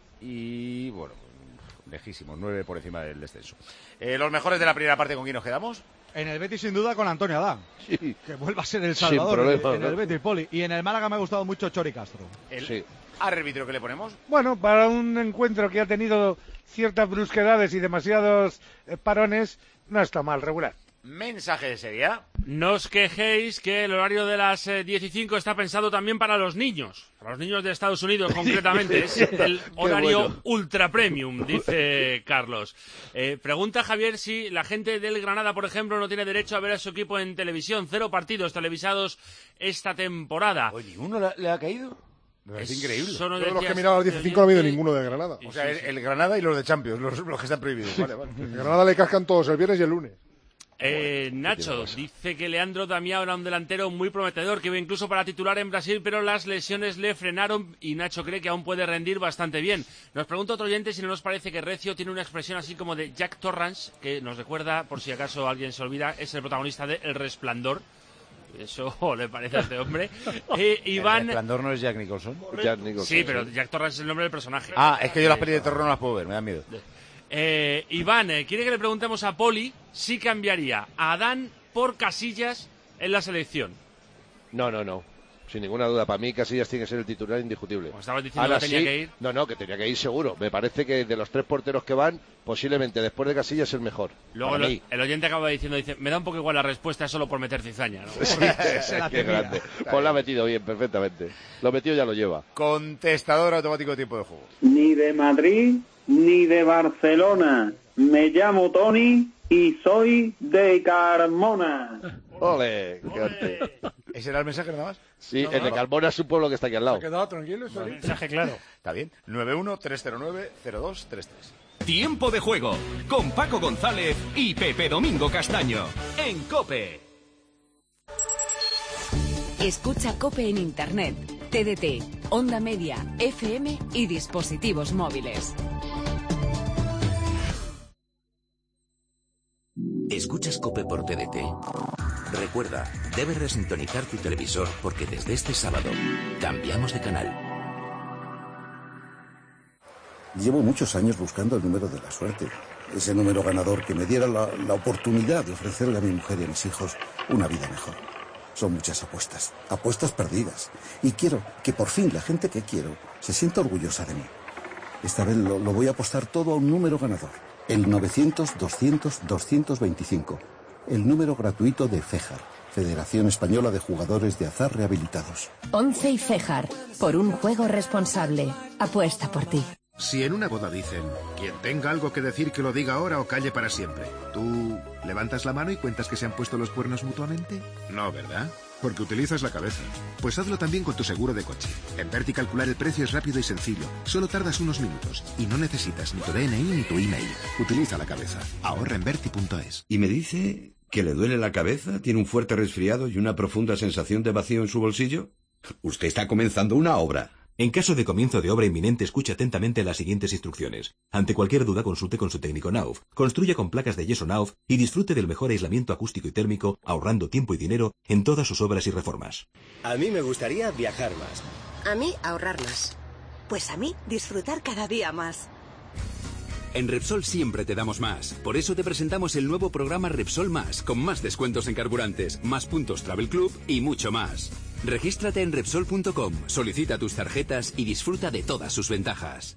y, bueno, lejísimos, 9 por encima del descenso. Los mejores de la primera parte, ¿con quién nos quedamos? En el Betis, sin duda, con Antonio Adán. Sí. Que vuelva a ser el Salvador en el Betis, Poli. Y en el Málaga me ha gustado mucho Chori Castro. El árbitro que le ponemos. Bueno, para un encuentro que ha tenido ciertas brusquedades y demasiados parones, no está mal, regular. Mensaje de serie. No os quejéis que el horario de las 15 está pensado también para los niños de Estados Unidos concretamente. Es el horario ultra premium, dice Carlos. Pregunta Javier si la gente del Granada, por ejemplo, no tiene derecho a ver a su equipo en televisión. 0 partidos televisados esta temporada. Oye, ¿ninguno le ha caído? Es increíble. Todos los que he mirado a las 15 no ha habido ninguno de Granada. O sea, el Granada y los de Champions, los que están prohibidos. Vale. El Granada le cascan todos el viernes y el lunes. Nacho dice que Leandro Damião era un delantero muy prometedor, que iba incluso para titular en Brasil, pero las lesiones le frenaron y Nacho cree que aún puede rendir bastante bien. Nos pregunta otro oyente si no nos parece que Recio tiene una expresión así como de Jack Torrance, que nos recuerda, por si acaso alguien se olvida, es el protagonista de El Resplandor. Eso le parece a este hombre. Iván... ¿El Resplandor no es Jack Nicholson? Jack Nicholson, sí, pero Jack Torrance es el nombre del personaje. Es que yo las pelis de terror no las puedo ver, me da miedo. Iván, quiere que le preguntemos a Poli si cambiaría a Adán por Casillas en la selección. No. Sin ninguna duda. Para mí Casillas tiene que ser el titular indiscutible. Como estabas diciendo, que tenía que ir. No, que tenía que ir seguro. Me parece que de los 3 porteros que van, posiblemente después de Casillas el mejor. Luego el oyente acaba diciendo, dice, me da un poco igual la respuesta solo por meter cizaña, ¿no? Sí, qué grande. Pues lo ha metido bien, perfectamente. Lo metido ya lo lleva. Contestador automático de tiempo de juego. Ni de Madrid, ni de Barcelona. Me llamo Tony y soy de Carmona. ¡Ole! ¿Ese era el mensaje nada más? Sí, el de Carmona es un pueblo que está aquí al lado. ¿Se ha quedado tranquilo? El mensaje claro. Está bien. 91-309-0233. Tiempo de juego con Paco González y Pepe Domingo Castaño en COPE. Escucha COPE en Internet, TDT, Onda Media, FM y dispositivos móviles. ¿Escuchas COPE por TDT? Recuerda, debes resintonizar tu televisor porque desde este sábado cambiamos de canal. Llevo muchos años buscando el número de la suerte. Ese número ganador que me diera la oportunidad de ofrecerle a mi mujer y a mis hijos una vida mejor. Son muchas apuestas perdidas. Y quiero que por fin la gente que quiero se sienta orgullosa de mí. Esta vez lo voy a apostar todo a un número ganador. El 900-200-225. El número gratuito de FEJAR, Federación Española de Jugadores de Azar Rehabilitados. 11 y FEJAR, por un juego responsable. Apuesta por ti. Si en una boda dicen, quien tenga algo que decir que lo diga ahora o calle para siempre, ¿tú levantas la mano y cuentas que se han puesto los cuernos mutuamente? No, ¿verdad? Porque utilizas la cabeza. Pues hazlo también con tu seguro de coche. En Verti calcular el precio es rápido y sencillo. Solo tardas unos minutos y no necesitas ni tu DNI ni tu email. Utiliza la cabeza. Ahorra en Verti.es. ¿Y me dice que le duele la cabeza, tiene un fuerte resfriado y una profunda sensación de vacío en su bolsillo? Usted está comenzando una obra. En caso de comienzo de obra inminente, escuche atentamente las siguientes instrucciones. Ante cualquier duda, consulte con su técnico Nauf. Construya con placas de yeso Nauf y disfrute del mejor aislamiento acústico y térmico, ahorrando tiempo y dinero en todas sus obras y reformas. A mí me gustaría viajar más. A mí, ahorrar más. Pues a mí, disfrutar cada día más. En Repsol siempre te damos más. Por eso te presentamos el nuevo programa Repsol Más, con más descuentos en carburantes, más puntos Travel Club y mucho más. Regístrate en Repsol.com, solicita tus tarjetas y disfruta de todas sus ventajas.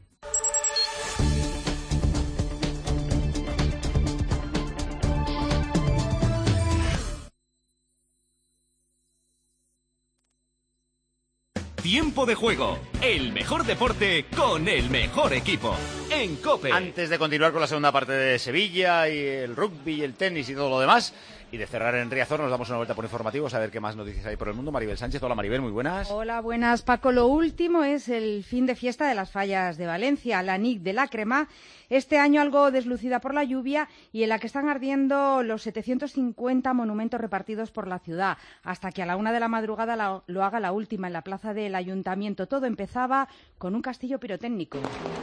Tiempo de juego, el mejor deporte con el mejor equipo, en COPE. Antes de continuar con la segunda parte de Sevilla y el rugby y el tenis y todo lo demás, y de cerrar en Riazor, nos damos una vuelta por informativos a ver qué más noticias hay por el mundo. Maribel Sánchez, hola Maribel, muy buenas. Hola, buenas Paco. Lo último es el fin de fiesta de las fallas de Valencia, la NIC de la Crema, este año algo deslucida por la lluvia y en la que están ardiendo los 750 monumentos repartidos por la ciudad, hasta que a la 1 de la madrugada lo haga la última en la plaza del Ayuntamiento. Todo empezaba con un castillo pirotécnico.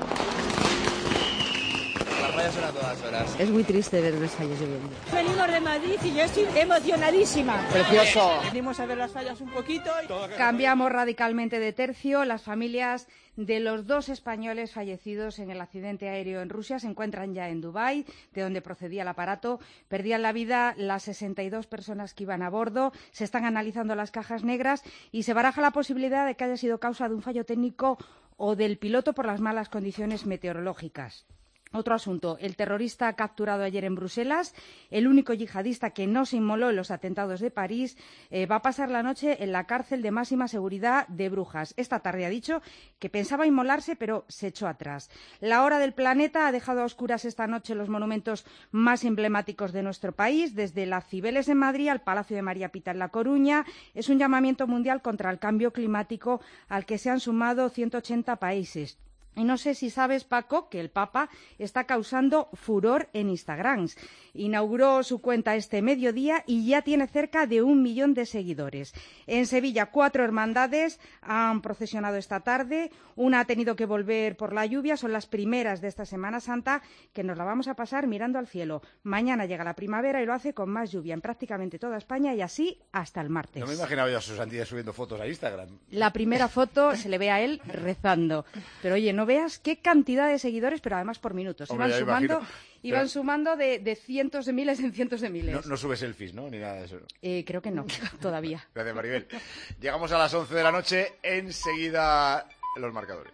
Las fallas son a todas horas. Es muy triste ver las fallas lloviendo. Venimos de Madrid y yo estoy emocionadísima. Precioso. Venimos a ver las fallas un poquito. Cambiamos radicalmente de tercio. Las familias de los 2 españoles fallecidos en el accidente aéreo en Rusia se encuentran ya en Dubái, de donde procedía el aparato. Perdían la vida las 62 personas que iban a bordo. Se están analizando las cajas negras y se baraja la posibilidad de que haya sido causa de un fallo técnico o del piloto por las malas condiciones meteorológicas. Otro asunto, el terrorista capturado ayer en Bruselas, el único yihadista que no se inmoló en los atentados de París, va a pasar la noche en la cárcel de máxima seguridad de Brujas. Esta tarde ha dicho que pensaba inmolarse, pero se echó atrás. La Hora del Planeta ha dejado a oscuras esta noche los monumentos más emblemáticos de nuestro país, desde la Cibeles en Madrid al Palacio de María Pita en La Coruña. Es un llamamiento mundial contra el cambio climático al que se han sumado 180 países. Y no sé si sabes, Paco, que el Papa está causando furor en Instagram. Inauguró su cuenta este mediodía y ya tiene cerca de 1 millón de seguidores. En Sevilla, 4 hermandades han procesionado esta tarde. Una ha tenido que volver por la lluvia. Son las primeras de esta Semana Santa que nos la vamos a pasar mirando al cielo. Mañana llega la primavera y lo hace con más lluvia en prácticamente toda España y así hasta el martes. No me imaginaba yo a sus santidades subiendo fotos a Instagram. La primera foto se le ve a él rezando. Pero oye, no veas qué cantidad de seguidores, pero además por minutos. Hombre, Iban sumando de cientos de miles en cientos de miles. No sube selfies, ¿no? Ni nada de eso. Creo que no, todavía. Gracias, Maribel. Llegamos a las 11 de la noche, enseguida los marcadores.